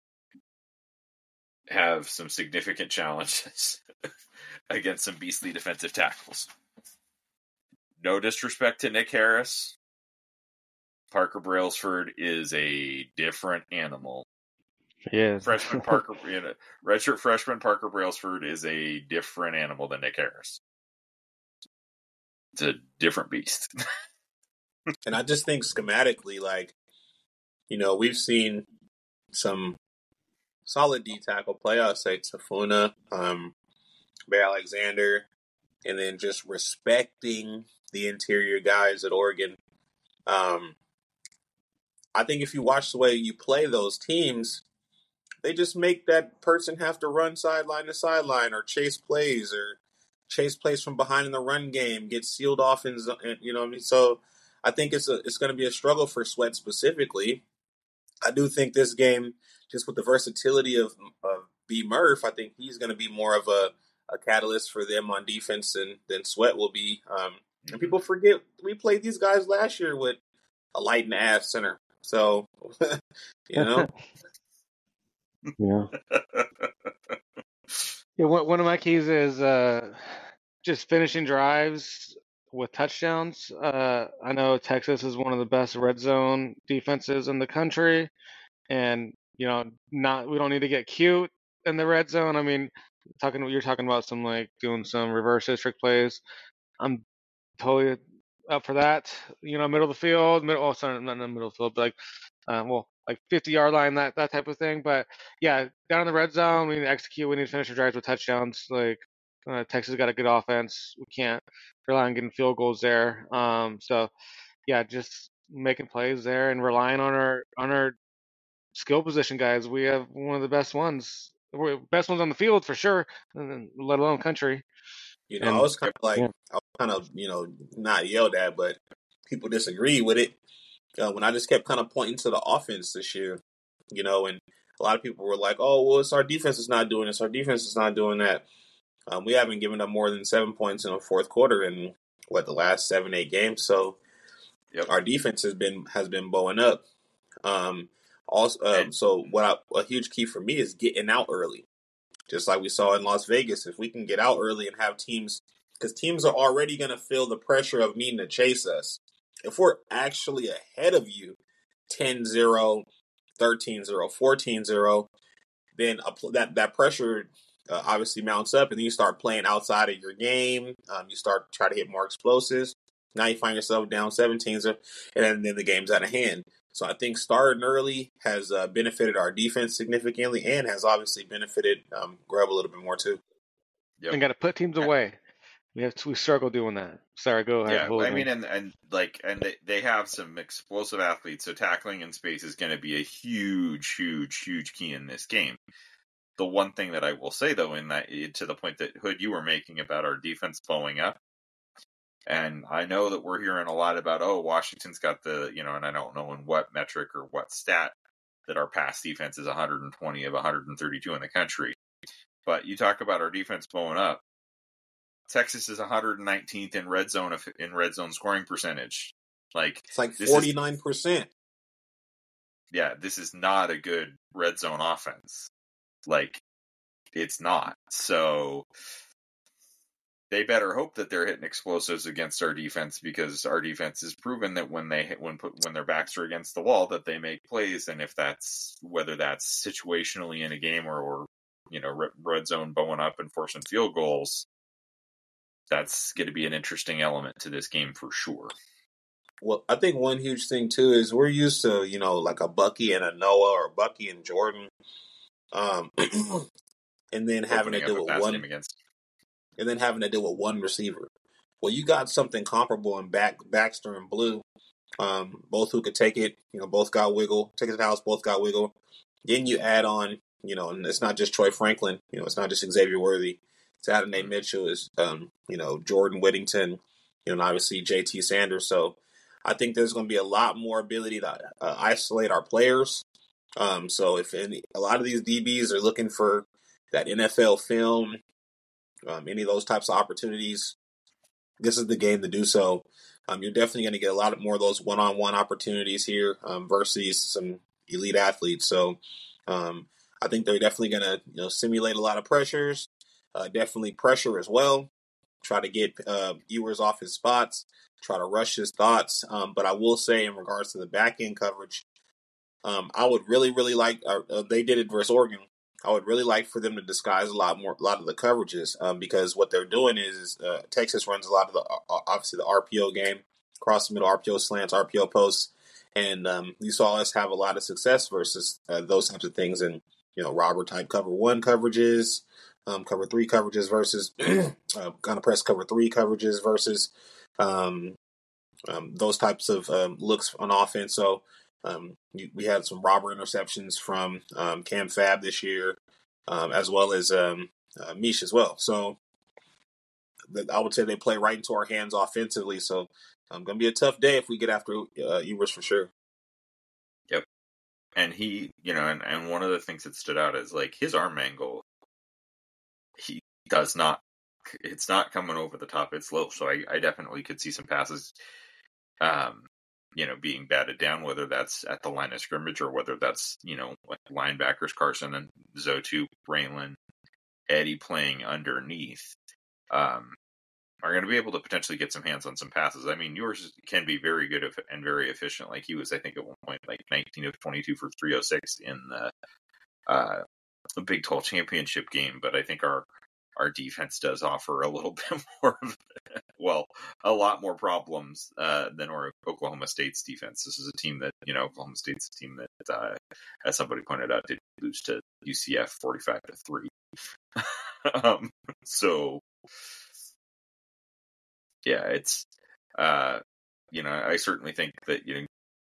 have some significant challenges against some beastly defensive tackles. No disrespect to Nick Harris. Parker Brailsford is a different animal. Yes. Freshman Parker, you know, redshirt freshman Parker Brailsford is a different animal than Nick Harris. It's a different beast. And I just think schematically, like, you know, we've seen some solid D tackle play. I'd say Tafuna, um, Bear Alexander, and then just respecting the interior guys at Oregon. Um, I think if you watch the way you play those teams, they just make that person have to run sideline to sideline or chase plays or chase plays from behind in the run game, get sealed off in, you know what I mean? So I think it's a, it's going to be a struggle for Sweat specifically. I do think this game, just with the versatility of, of B. Murph, I think he's going to be more of a, a catalyst for them on defense than, than Sweat will be. Um, and people forget we played these guys last year with a light and a half center. So, you know. Yeah. Yeah. One, one of my keys is uh, just finishing drives with touchdowns. Uh, I know Texas is one of the best red zone defenses in the country, and you know, not we don't need to get cute in the red zone. I mean, talking you're talking about some like doing some reverse district plays. I'm totally up for that. You know, middle of the field, middle. Oh, sorry, not in the middle of the field, but like, uh, well, like fifty yard line, that that type of thing. But yeah, down in the red zone, we need to execute. We need to finish our drives with touchdowns. Like uh, Texas got a good offense. We can't rely on getting field goals there. Um, so yeah, just making plays there and relying on our on our skill position guys. We have one of the best ones, we're best ones on the field for sure, let alone country. You know, And I was kind of like, yeah. I was kind of, you know, not yelled at, but people disagree with it. Uh, when I just kept kind of pointing to the offense this year, you know, and a lot of people were like, oh, well, it's our defense is not doing this. Our defense is not doing that. Um, we haven't given up more than seven points in the fourth quarter in, what, the last seven, eight games. So yep. Our defense has been has been blowing up. Um, also, um, so what I, a huge key for me is getting out early. Just like we saw in Las Vegas, if we can get out early and have teams, because teams are already going to feel the pressure of needing to chase us. If we're actually ahead of you ten zero, thirteen zero, fourteen zero, then that, that pressure uh, obviously mounts up, and then you start playing outside of your game. Um, you start trying to hit more explosives. Now you find yourself down seventeen, and then, then the game's out of hand. So I think starting early has uh, benefited our defense significantly and has obviously benefited um, Grub a little bit more too. Yep. And got to put teams away. We have to, we struggle doing that. Sorry, go ahead. Yeah, I mean, and, and like, and they, they have some explosive athletes, so tackling in space is going to be a huge, huge, huge key in this game. The one thing that I will say, though, in that, to the point that Hood you were making about our defense blowing up, and I know that we're hearing a lot about, oh, Washington's got the, you know, and I don't know in what metric or what stat that our pass defense is one hundred twenty of one hundred thirty-two in the country. But you talk about our defense blowing up. Texas is one hundred nineteenth in red zone in red zone scoring percentage. Like it's like forty-nine percent. Yeah, this is not a good red zone offense. Like it's not. So they better hope that they're hitting explosives against our defense, because our defense has proven that when they hit, when put when their backs are against the wall, that they make plays. And if that's whether that's situationally in a game or, or you know red zone bowing up and forcing field goals, that's going to be an interesting element to this game for sure. Well, I think one huge thing too is we're used to, you know, like a Bucky and a Noah or Bucky and Jordan, um, and then having to deal with one against. and then having to deal with one receiver. Well, you got something comparable in back Baxter and Blue, um, both who could take it. You know, both got wiggle. Take it to the house, both got wiggle. Then you add on you know, and it's not just Troy Franklin. You know, it's not just Xavier Worthy. It's Adonai Mitchell. Is um, you know, Jordan Whittington. You know, and obviously J T Sanders. So I think there's going to be a lot more ability to uh, isolate our players. Um, so if any, a lot of these D Bs are looking for that N F L film, um, any of those types of opportunities, this is the game to do so. Um, you're definitely going to get a lot more of those one-on-one opportunities here um, versus some elite athletes. So um, I think they're definitely going to you know simulate a lot of pressures, uh, definitely pressure as well. Try to get uh, Ewers off his spots, try to rush his thoughts. Um, but I will say, in regards to the back end coverage, um, I would really, really like. Uh, uh, they did it versus Oregon. I would really like for them to disguise a lot more, a lot of the coverages, um, because what they're doing is uh, Texas runs a lot of the uh, obviously the R P O game, cross the middle R P O slants, R P O posts, and um, you saw us have a lot of success versus uh, those types of things. And you know, Robert type cover one coverages, um, cover three coverages versus uh, kind of press cover three coverages versus um, um, those types of um, looks on offense. So. Um, we had some robber interceptions from um, Cam Fab this year, um, as well as um, uh, Mish as well. So I would say they play right into our hands offensively. So um, going to be a tough day if we get after uh, Ewers for sure. Yep. And he, you know, and, and one of the things that stood out is like his arm angle, he does not, it's not coming over the top. It's low. So I, I definitely could see some passes, um, you know, being batted down, whether that's at the line of scrimmage or whether that's, you know, like linebackers, Carson and Zotu, Braylon, Eddie playing underneath, um, are going to be able to potentially get some hands on some passes. I mean, yours can be very good and very efficient. Like he was, I think at one point, like nineteen of twenty-two for three oh six in the uh, Big twelve championship game. But I think our, our defense does offer a little bit more of, well, a lot more problems uh, than our Oklahoma State's defense. This is a team that, you know, Oklahoma State's a team that, uh, as somebody pointed out, did lose to U C F forty-five to three. um, so, yeah, it's, uh, you know, I certainly think that, you know,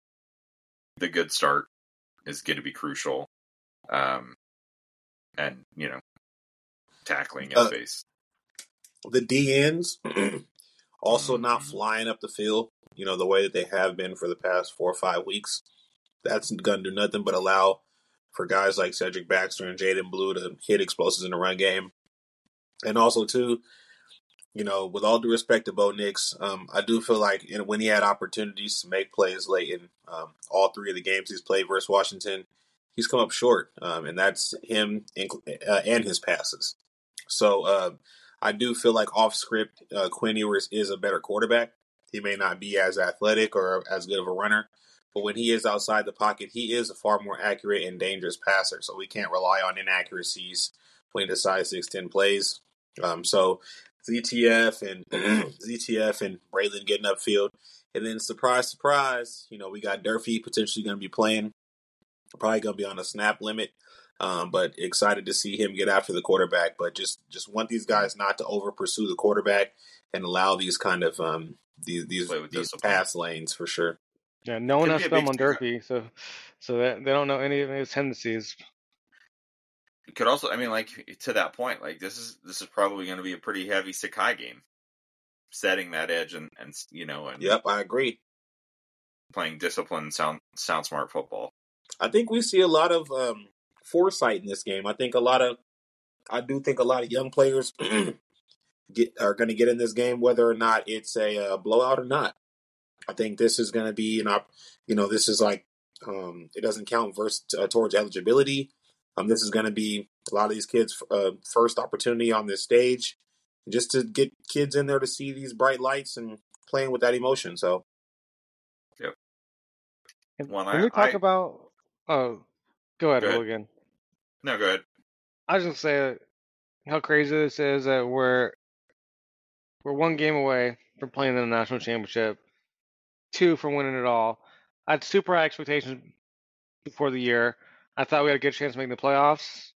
the good start is going to be crucial. Um, and, you know, tackling in Uh, space. the D Ns also mm-hmm. not flying up the field, you know, the way that they have been for the past four or five weeks. That's going to do nothing but allow for guys like Cedric Baxter and Jaden Blue to hit explosives in the run game. And also, too, you know, with all due respect to Bo Nix, um, I do feel like you know, when he had opportunities to make plays late in um, all three of the games he's played versus Washington, he's come up short. Um, and that's him and, uh, and his passes. So uh, I do feel like off script, uh, Quinn Ewers is a better quarterback. He may not be as athletic or as good of a runner, but when he is outside the pocket, he is a far more accurate and dangerous passer. So we can't rely on inaccuracies when he decides to extend plays. Um, so Z T F and Z T F and Braylon getting upfield. And then surprise, surprise, you know, we got Durfee potentially going to be playing. Probably going to be on a snap limit. Um, but excited to see him get after the quarterback. But just, just want these guys not to over pursue the quarterback and allow these kind of um, these these, these pass lanes for sure. Yeah, no one has film on Durfee, so so they, they don't know any of his tendencies. It could also, I mean, like to that point, like this is this is probably going to be a pretty heavy Sakai game, setting that edge and, and you know and yep, I agree. Playing disciplined, sound sound smart football. I think we see a lot of um, foresight in this game. I think a lot of, I do think a lot of young players get are going to get in this game, whether or not it's a uh, blowout or not. I think this is going to be an op, you know, this is like um, it doesn't count versus uh, towards eligibility. Um, this is going to be a lot of these kids' uh, first opportunity on this stage, just to get kids in there to see these bright lights and playing with that emotion. So, yep. Can, well, can I, we talk I, about? Oh, go ahead, Hooligan. No, go ahead. I was just gonna say how crazy this is that we're we're one game away from playing in the national championship, two from winning it all. I had super high expectations before the year. I thought we had a good chance to make the playoffs.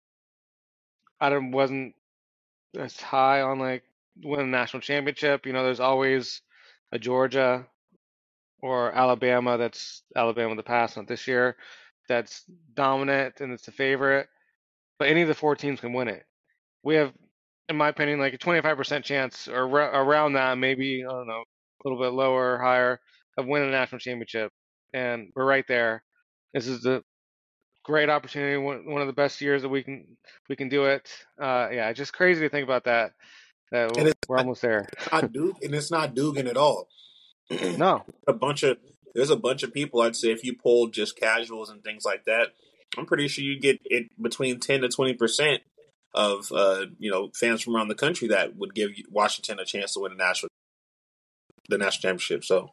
I wasn't as high on like winning the national championship. You know, there's always a Georgia or Alabama that's Alabama in the past, not this year, that's dominant and it's a favorite. but any of the four teams can win it. We have, in my opinion, like a twenty-five percent chance or ar- around that, maybe, I don't know, a little bit lower or higher, of winning a national championship. And we're right there. This is the great opportunity, one, one of the best years that we can we can do it. Uh, yeah, it's just crazy to think about that. That And it's we're not, almost there. not Duke, and it's not Dugan at all. No, A bunch of there's a bunch of people. I'd say if you polled just casuals and things like that, I'm pretty sure you get it between ten to twenty percent of uh, you know fans from around the country that would give Washington a chance to win the national the national championship. So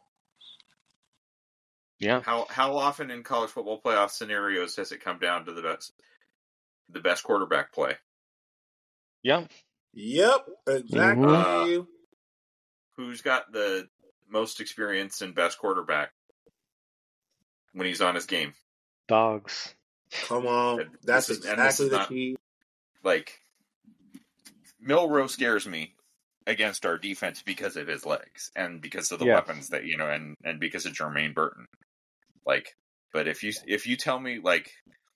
yeah, How how often in college football playoff scenarios does it come down to the best the best quarterback play? yeah. yep, exactly. Mhm. Uh, who's got the most experience and best quarterback when he's on his game? Dogs. Come on, And that's this is- and this exactly is the not- key. Like, Milroe scares me against our defense because of his legs and because of the Yeah. weapons that you know, and and because of Jermaine Burton. Like, but if you if you tell me like,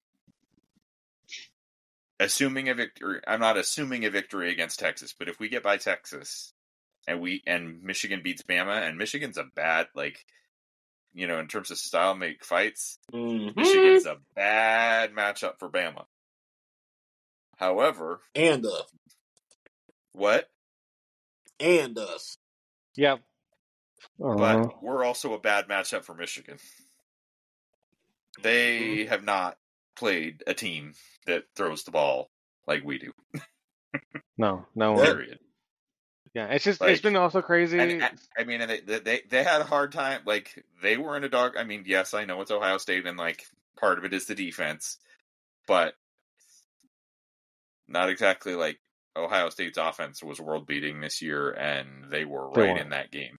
assuming a victory, I'm not assuming a victory against Texas, but if we get by Texas and we and Michigan beats Bama, and Michigan's a bad like, you know, in terms of style make fights, Mhm. Michigan's a bad matchup for Bama. However, and us, what? and us. Yep. But Uh-huh. we're also a bad matchup for Michigan. They have not played a team that throws the ball like we do. No, no one. Period. Yeah, it's just Like, it's been also crazy. And, and I mean, and they, they they had a hard time. Like, they were in a dog. I mean, yes, I know it's Ohio State, and like part of it is the defense, but not exactly like Ohio State's offense was world beating this year, and they were They right weren't. in that game.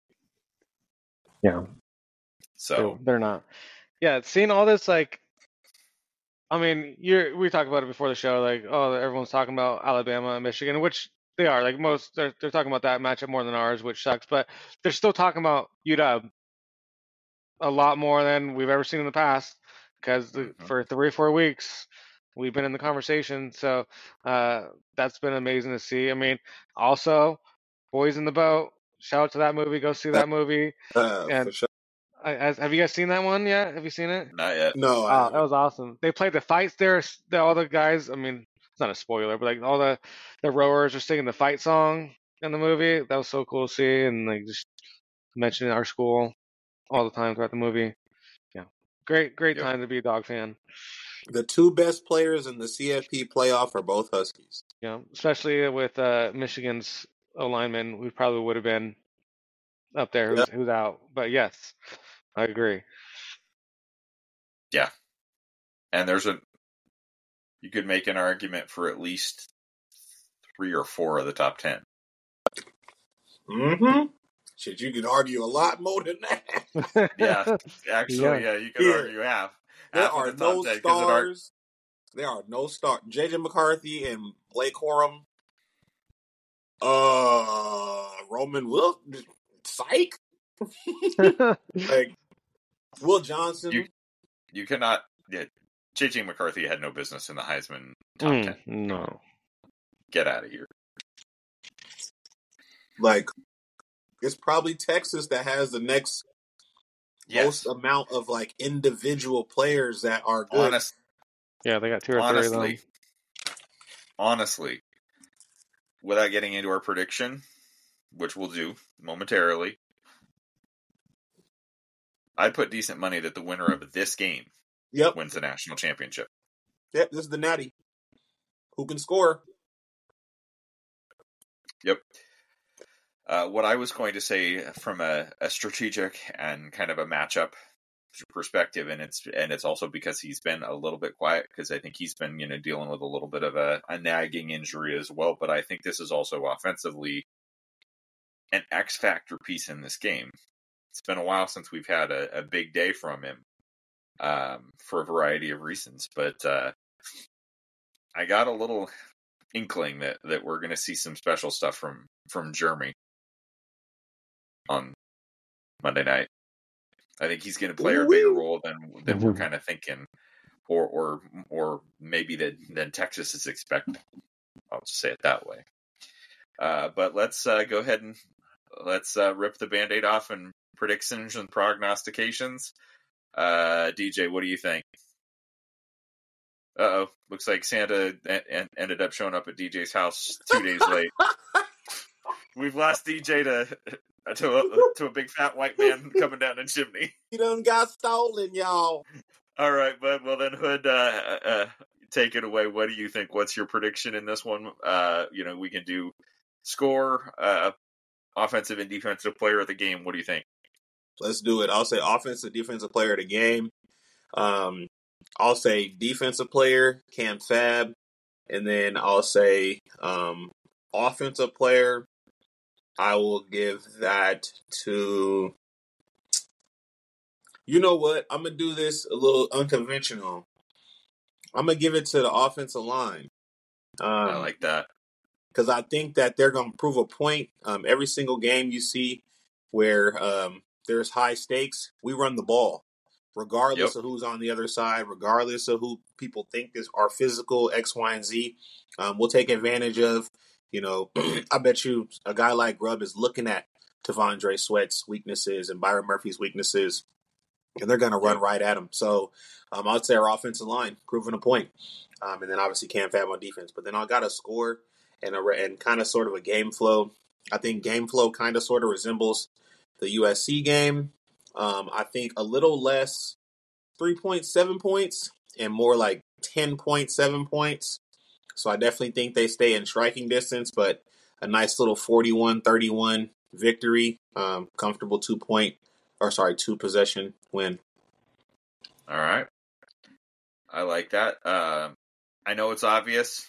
Yeah, So they're, they're not. Yeah, seeing all this, like, I mean, you're we talked about it before the show, like, oh, everyone's talking about Alabama and Michigan, which they are. Like most, they're they're talking about that matchup more than ours, which sucks. But they're still talking about U W a lot more than we've ever seen in the past, because Mhm. for three or four weeks we've been in the conversation. So uh, that's been amazing to see. I mean, also, Boys in the Boat. Shout out to that movie. Go see that movie. Uh, And for sure. I, as, have you guys seen that one yet? Have you seen it? not yet. No, I Oh, haven't. that was awesome. They played the fights there. The, all the guys. I mean, it's not a spoiler, but like all the the rowers are singing the fight song in the movie. That was so cool to see, and like just mentioning our school all the time throughout the movie. Yeah, great, great Yep. time to be a dog fan. The two best players in the C F P playoff are both Huskies. Yeah, especially with uh, Michigan's O lineman, we probably would have been up there. Who's Yep. who's out? But yes, I agree. Yeah, and there's a you could make an argument for at least three or four of the top ten. Mm-hmm. Shit, you could argue a lot more than that. Yeah, actually, Yeah. yeah, you could Here. argue half. There half are of the top no ten, 'cause it are- stars. There are no stars. J J McCarthy and Blake Corum. Uh, Roman Will. Psych. Like Will Johnson. You- You cannot. Yeah, J J McCarthy had no business in the Heisman top Mm, ten. no. Get out of here. Like it's probably Texas that has the next Yes, most amount of like individual players that are good. honest, Yeah, they got two or honestly, three of honestly, without getting into our prediction, which we'll do momentarily, I'd put decent money that the winner of this game Yep. wins the national championship. Yep. This is the Natty. Who can score? Yep. Uh, what I was going to say from a, a strategic and kind of a matchup perspective, and it's and it's also because he's been a little bit quiet, because I think he's been you know dealing with a little bit of a, a nagging injury as well. But I think this is also offensively an X factor piece in this game. It's been a while since we've had a, a big day from him, um, for a variety of reasons. But uh, I got a little inkling that, that we're going to see some special stuff from from Jeremy on Monday night. I think he's going to play a bigger Ooh-wee. role than than we're Mhm. kind of thinking. or or or maybe that than Texas is expecting. I'll just say it that way. Uh, but let's uh, go ahead and let's uh, rip the Band-Aid off and predictions and prognostications. Uh, D J, what do you think? Uh-oh, looks like Santa a- a- ended up showing up at D J's house two days late. We've lost D J to to a, to a big fat white man coming down the chimney. He done got stolen, y'all. All right, bud. Well, then, Hood, uh, uh, take it away. What do you think? What's your prediction in this one? Uh, you know, we can do score, uh, offensive and defensive player of the game. What do you think? Let's do it. I'll say offensive, defensive player of the game. Um, I'll say defensive player, Cam Fab. And then I'll say um, offensive player, I will give that to... You know what? I'm going to do this a little unconventional. I'm going to give it to the offensive line. Um, I like that. Because I think that they're going to prove a point. Um, every single game you see where um, there's high stakes, we run the ball. Regardless Yep. of who's on the other side, regardless of who people think is are physical, X, Y, and Z, um, we'll take advantage of. You know, I bet you a guy like Grubb is looking at T'Vondre Sweat's weaknesses and Byron Murphy's weaknesses, and they're going to run Yep. right at him. So um, I'd say our offensive line proving a point. Um, and then obviously Cam Fab on defense. But then I got a score and, a, and kind of sort of a game flow. I think game flow kind of sort of resembles the U S C game. Um, I think a little less three point seven points and more like ten point seven points. So I definitely think they stay in striking distance, but a nice little forty-one thirty-one victory. Um, comfortable two point, or sorry, two possession win. All right. I like that. Uh, I know it's obvious,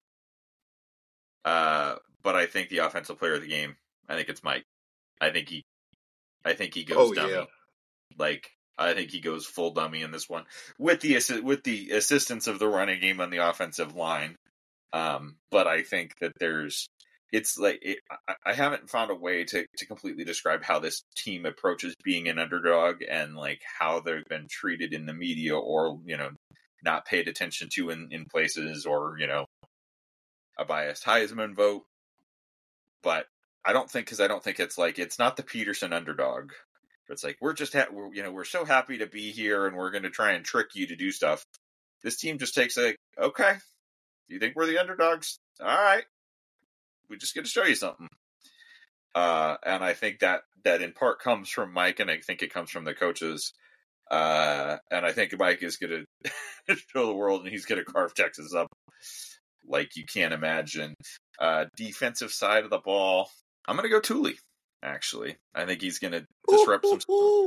uh, but I think the offensive player of the game, I think it's Mike. I think he, I think he goes Oh, dummy. yeah. Like, I think he goes full dummy in this one with the assi- with the assistance of the running game on the offensive line. Um, but I think that there's, it's like it, I, I haven't found a way to to completely describe how this team approaches being an underdog and like how they've been treated in the media or you know not paid attention to in in places or you know a biased Heisman vote. But I don't think because I don't think it's like it's not the Peterson underdog. It's like we're just ha- we're, you know we're so happy to be here and we're going to try and trick you to do stuff. This team just takes a okay. You think we're the underdogs? All right, we're just going to show you something. Uh, and I think that that in part comes from Mike, and I think it comes from the coaches. Uh, and I think Mike is going to show the world, and he's going to carve Texas up like you can't imagine. Uh, defensive side of the ball, I'm going to go Thule. Actually, I think he's going to disrupt some.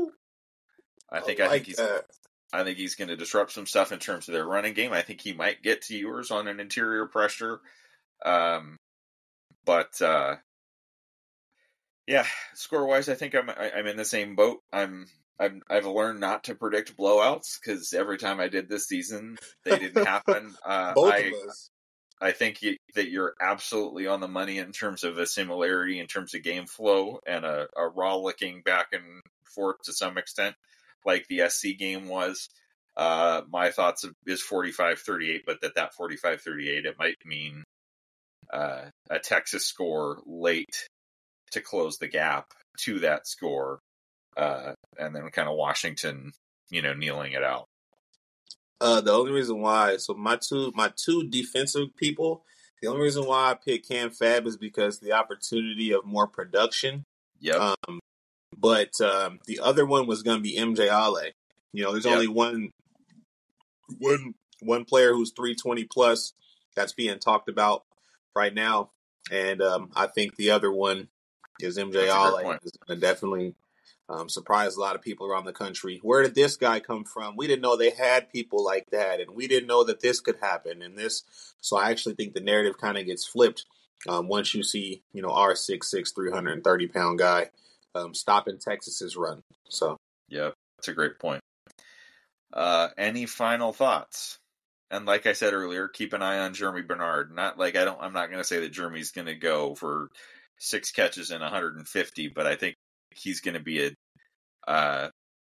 I think I, I like think he's. that. I think he's going to disrupt some stuff in terms of their running game. I think he might get to yours on an interior pressure. Um, but uh, yeah, score wise, I think I'm I, I'm in the same boat. I'm I'm I've learned not to predict blowouts because every time I did this season, they didn't happen. Uh, Both I of us. I think you, that you're absolutely on the money in terms of a similarity in terms of game flow and a, a raw licking back and forth to some extent, like the S C game was. Uh, my thoughts is forty-five thirty-eight, but that that forty-five thirty-eight, it might mean uh, a Texas score late to close the gap to that score, uh, and then kind of Washington, you know, kneeling it out. Uh, the only reason why, so my two my two defensive people, the only reason why I picked Cam Fab is because the opportunity of more production. Yep. Um, but um, the other one was going to be M J Ale. You know, there's Yep. only one one one player who's three twenty plus that's being talked about right now, and um, I think the other one is M J That's a great Ale. point. Is going to definitely um, surprise a lot of people around the country. Where did this guy come from? We didn't know they had people like that, and we didn't know that this could happen. And this, so I actually think the narrative kind of gets flipped um, once you see, you know, our six six, three hundred thirty pound guy um, stopping Texas's run. So, yeah, that's a great point. Uh, any final thoughts? And like I said earlier, keep an eye on Jeremy Bernard. Not like I don't. I'm not going to say that Jeremy's going to go for six catches and one hundred fifty, but I think he's going to be a uh,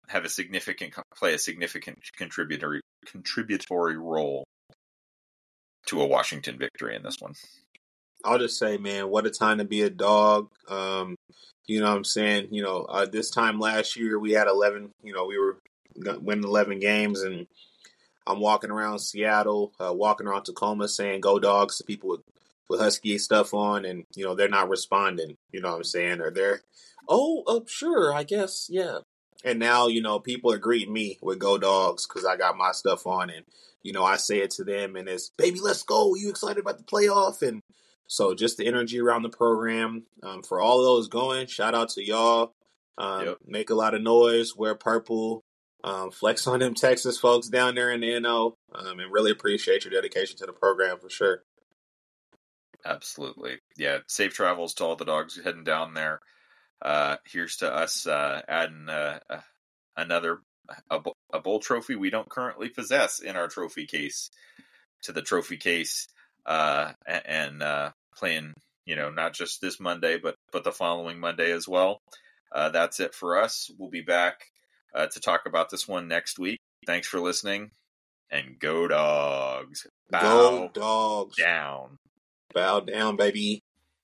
have a significant play a significant contributory contributory role to a Washington victory in this one. I'll just say, man, what a time to be a dog. Um, you know what I'm saying? You know, uh, this time last year we had eleven, you know, we were winning eleven games, and I'm walking around Seattle, uh, walking around Tacoma saying go dogs to people with, with Husky stuff on, and, you know, they're not responding, you know what I'm saying? Or they're, oh, uh, sure, I guess, yeah. And now, you know, people are greeting me with go dogs because I got my stuff on, and, you know, I say it to them, and it's, baby, let's go. You excited about the playoff? And so just the energy around the program. Um, for all those going, shout out to y'all. Um, Yep. Make a lot of noise, wear purple. Um, flex on them Texas folks down there in the N O, um, and really appreciate your dedication to the program for sure. Absolutely. Yeah, safe travels to all the dogs heading down there. Uh, here's to us uh, adding uh, uh, another a, a bowl trophy we don't currently possess in our trophy case to the trophy case, uh, and uh, playing, you know, not just this Monday, but but the following Monday as well. Uh, that's it for us. We'll be back uh, to talk about this one next week. Thanks for listening, and go dogs. Bow Go dogs. down. Bow down, baby.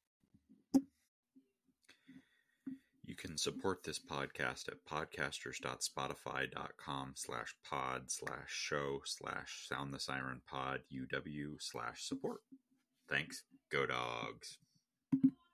You can support this podcast at podcasters.spotify.com slash pod slash show slash sound the siren pod uw slash support. Thanks. Go dogs.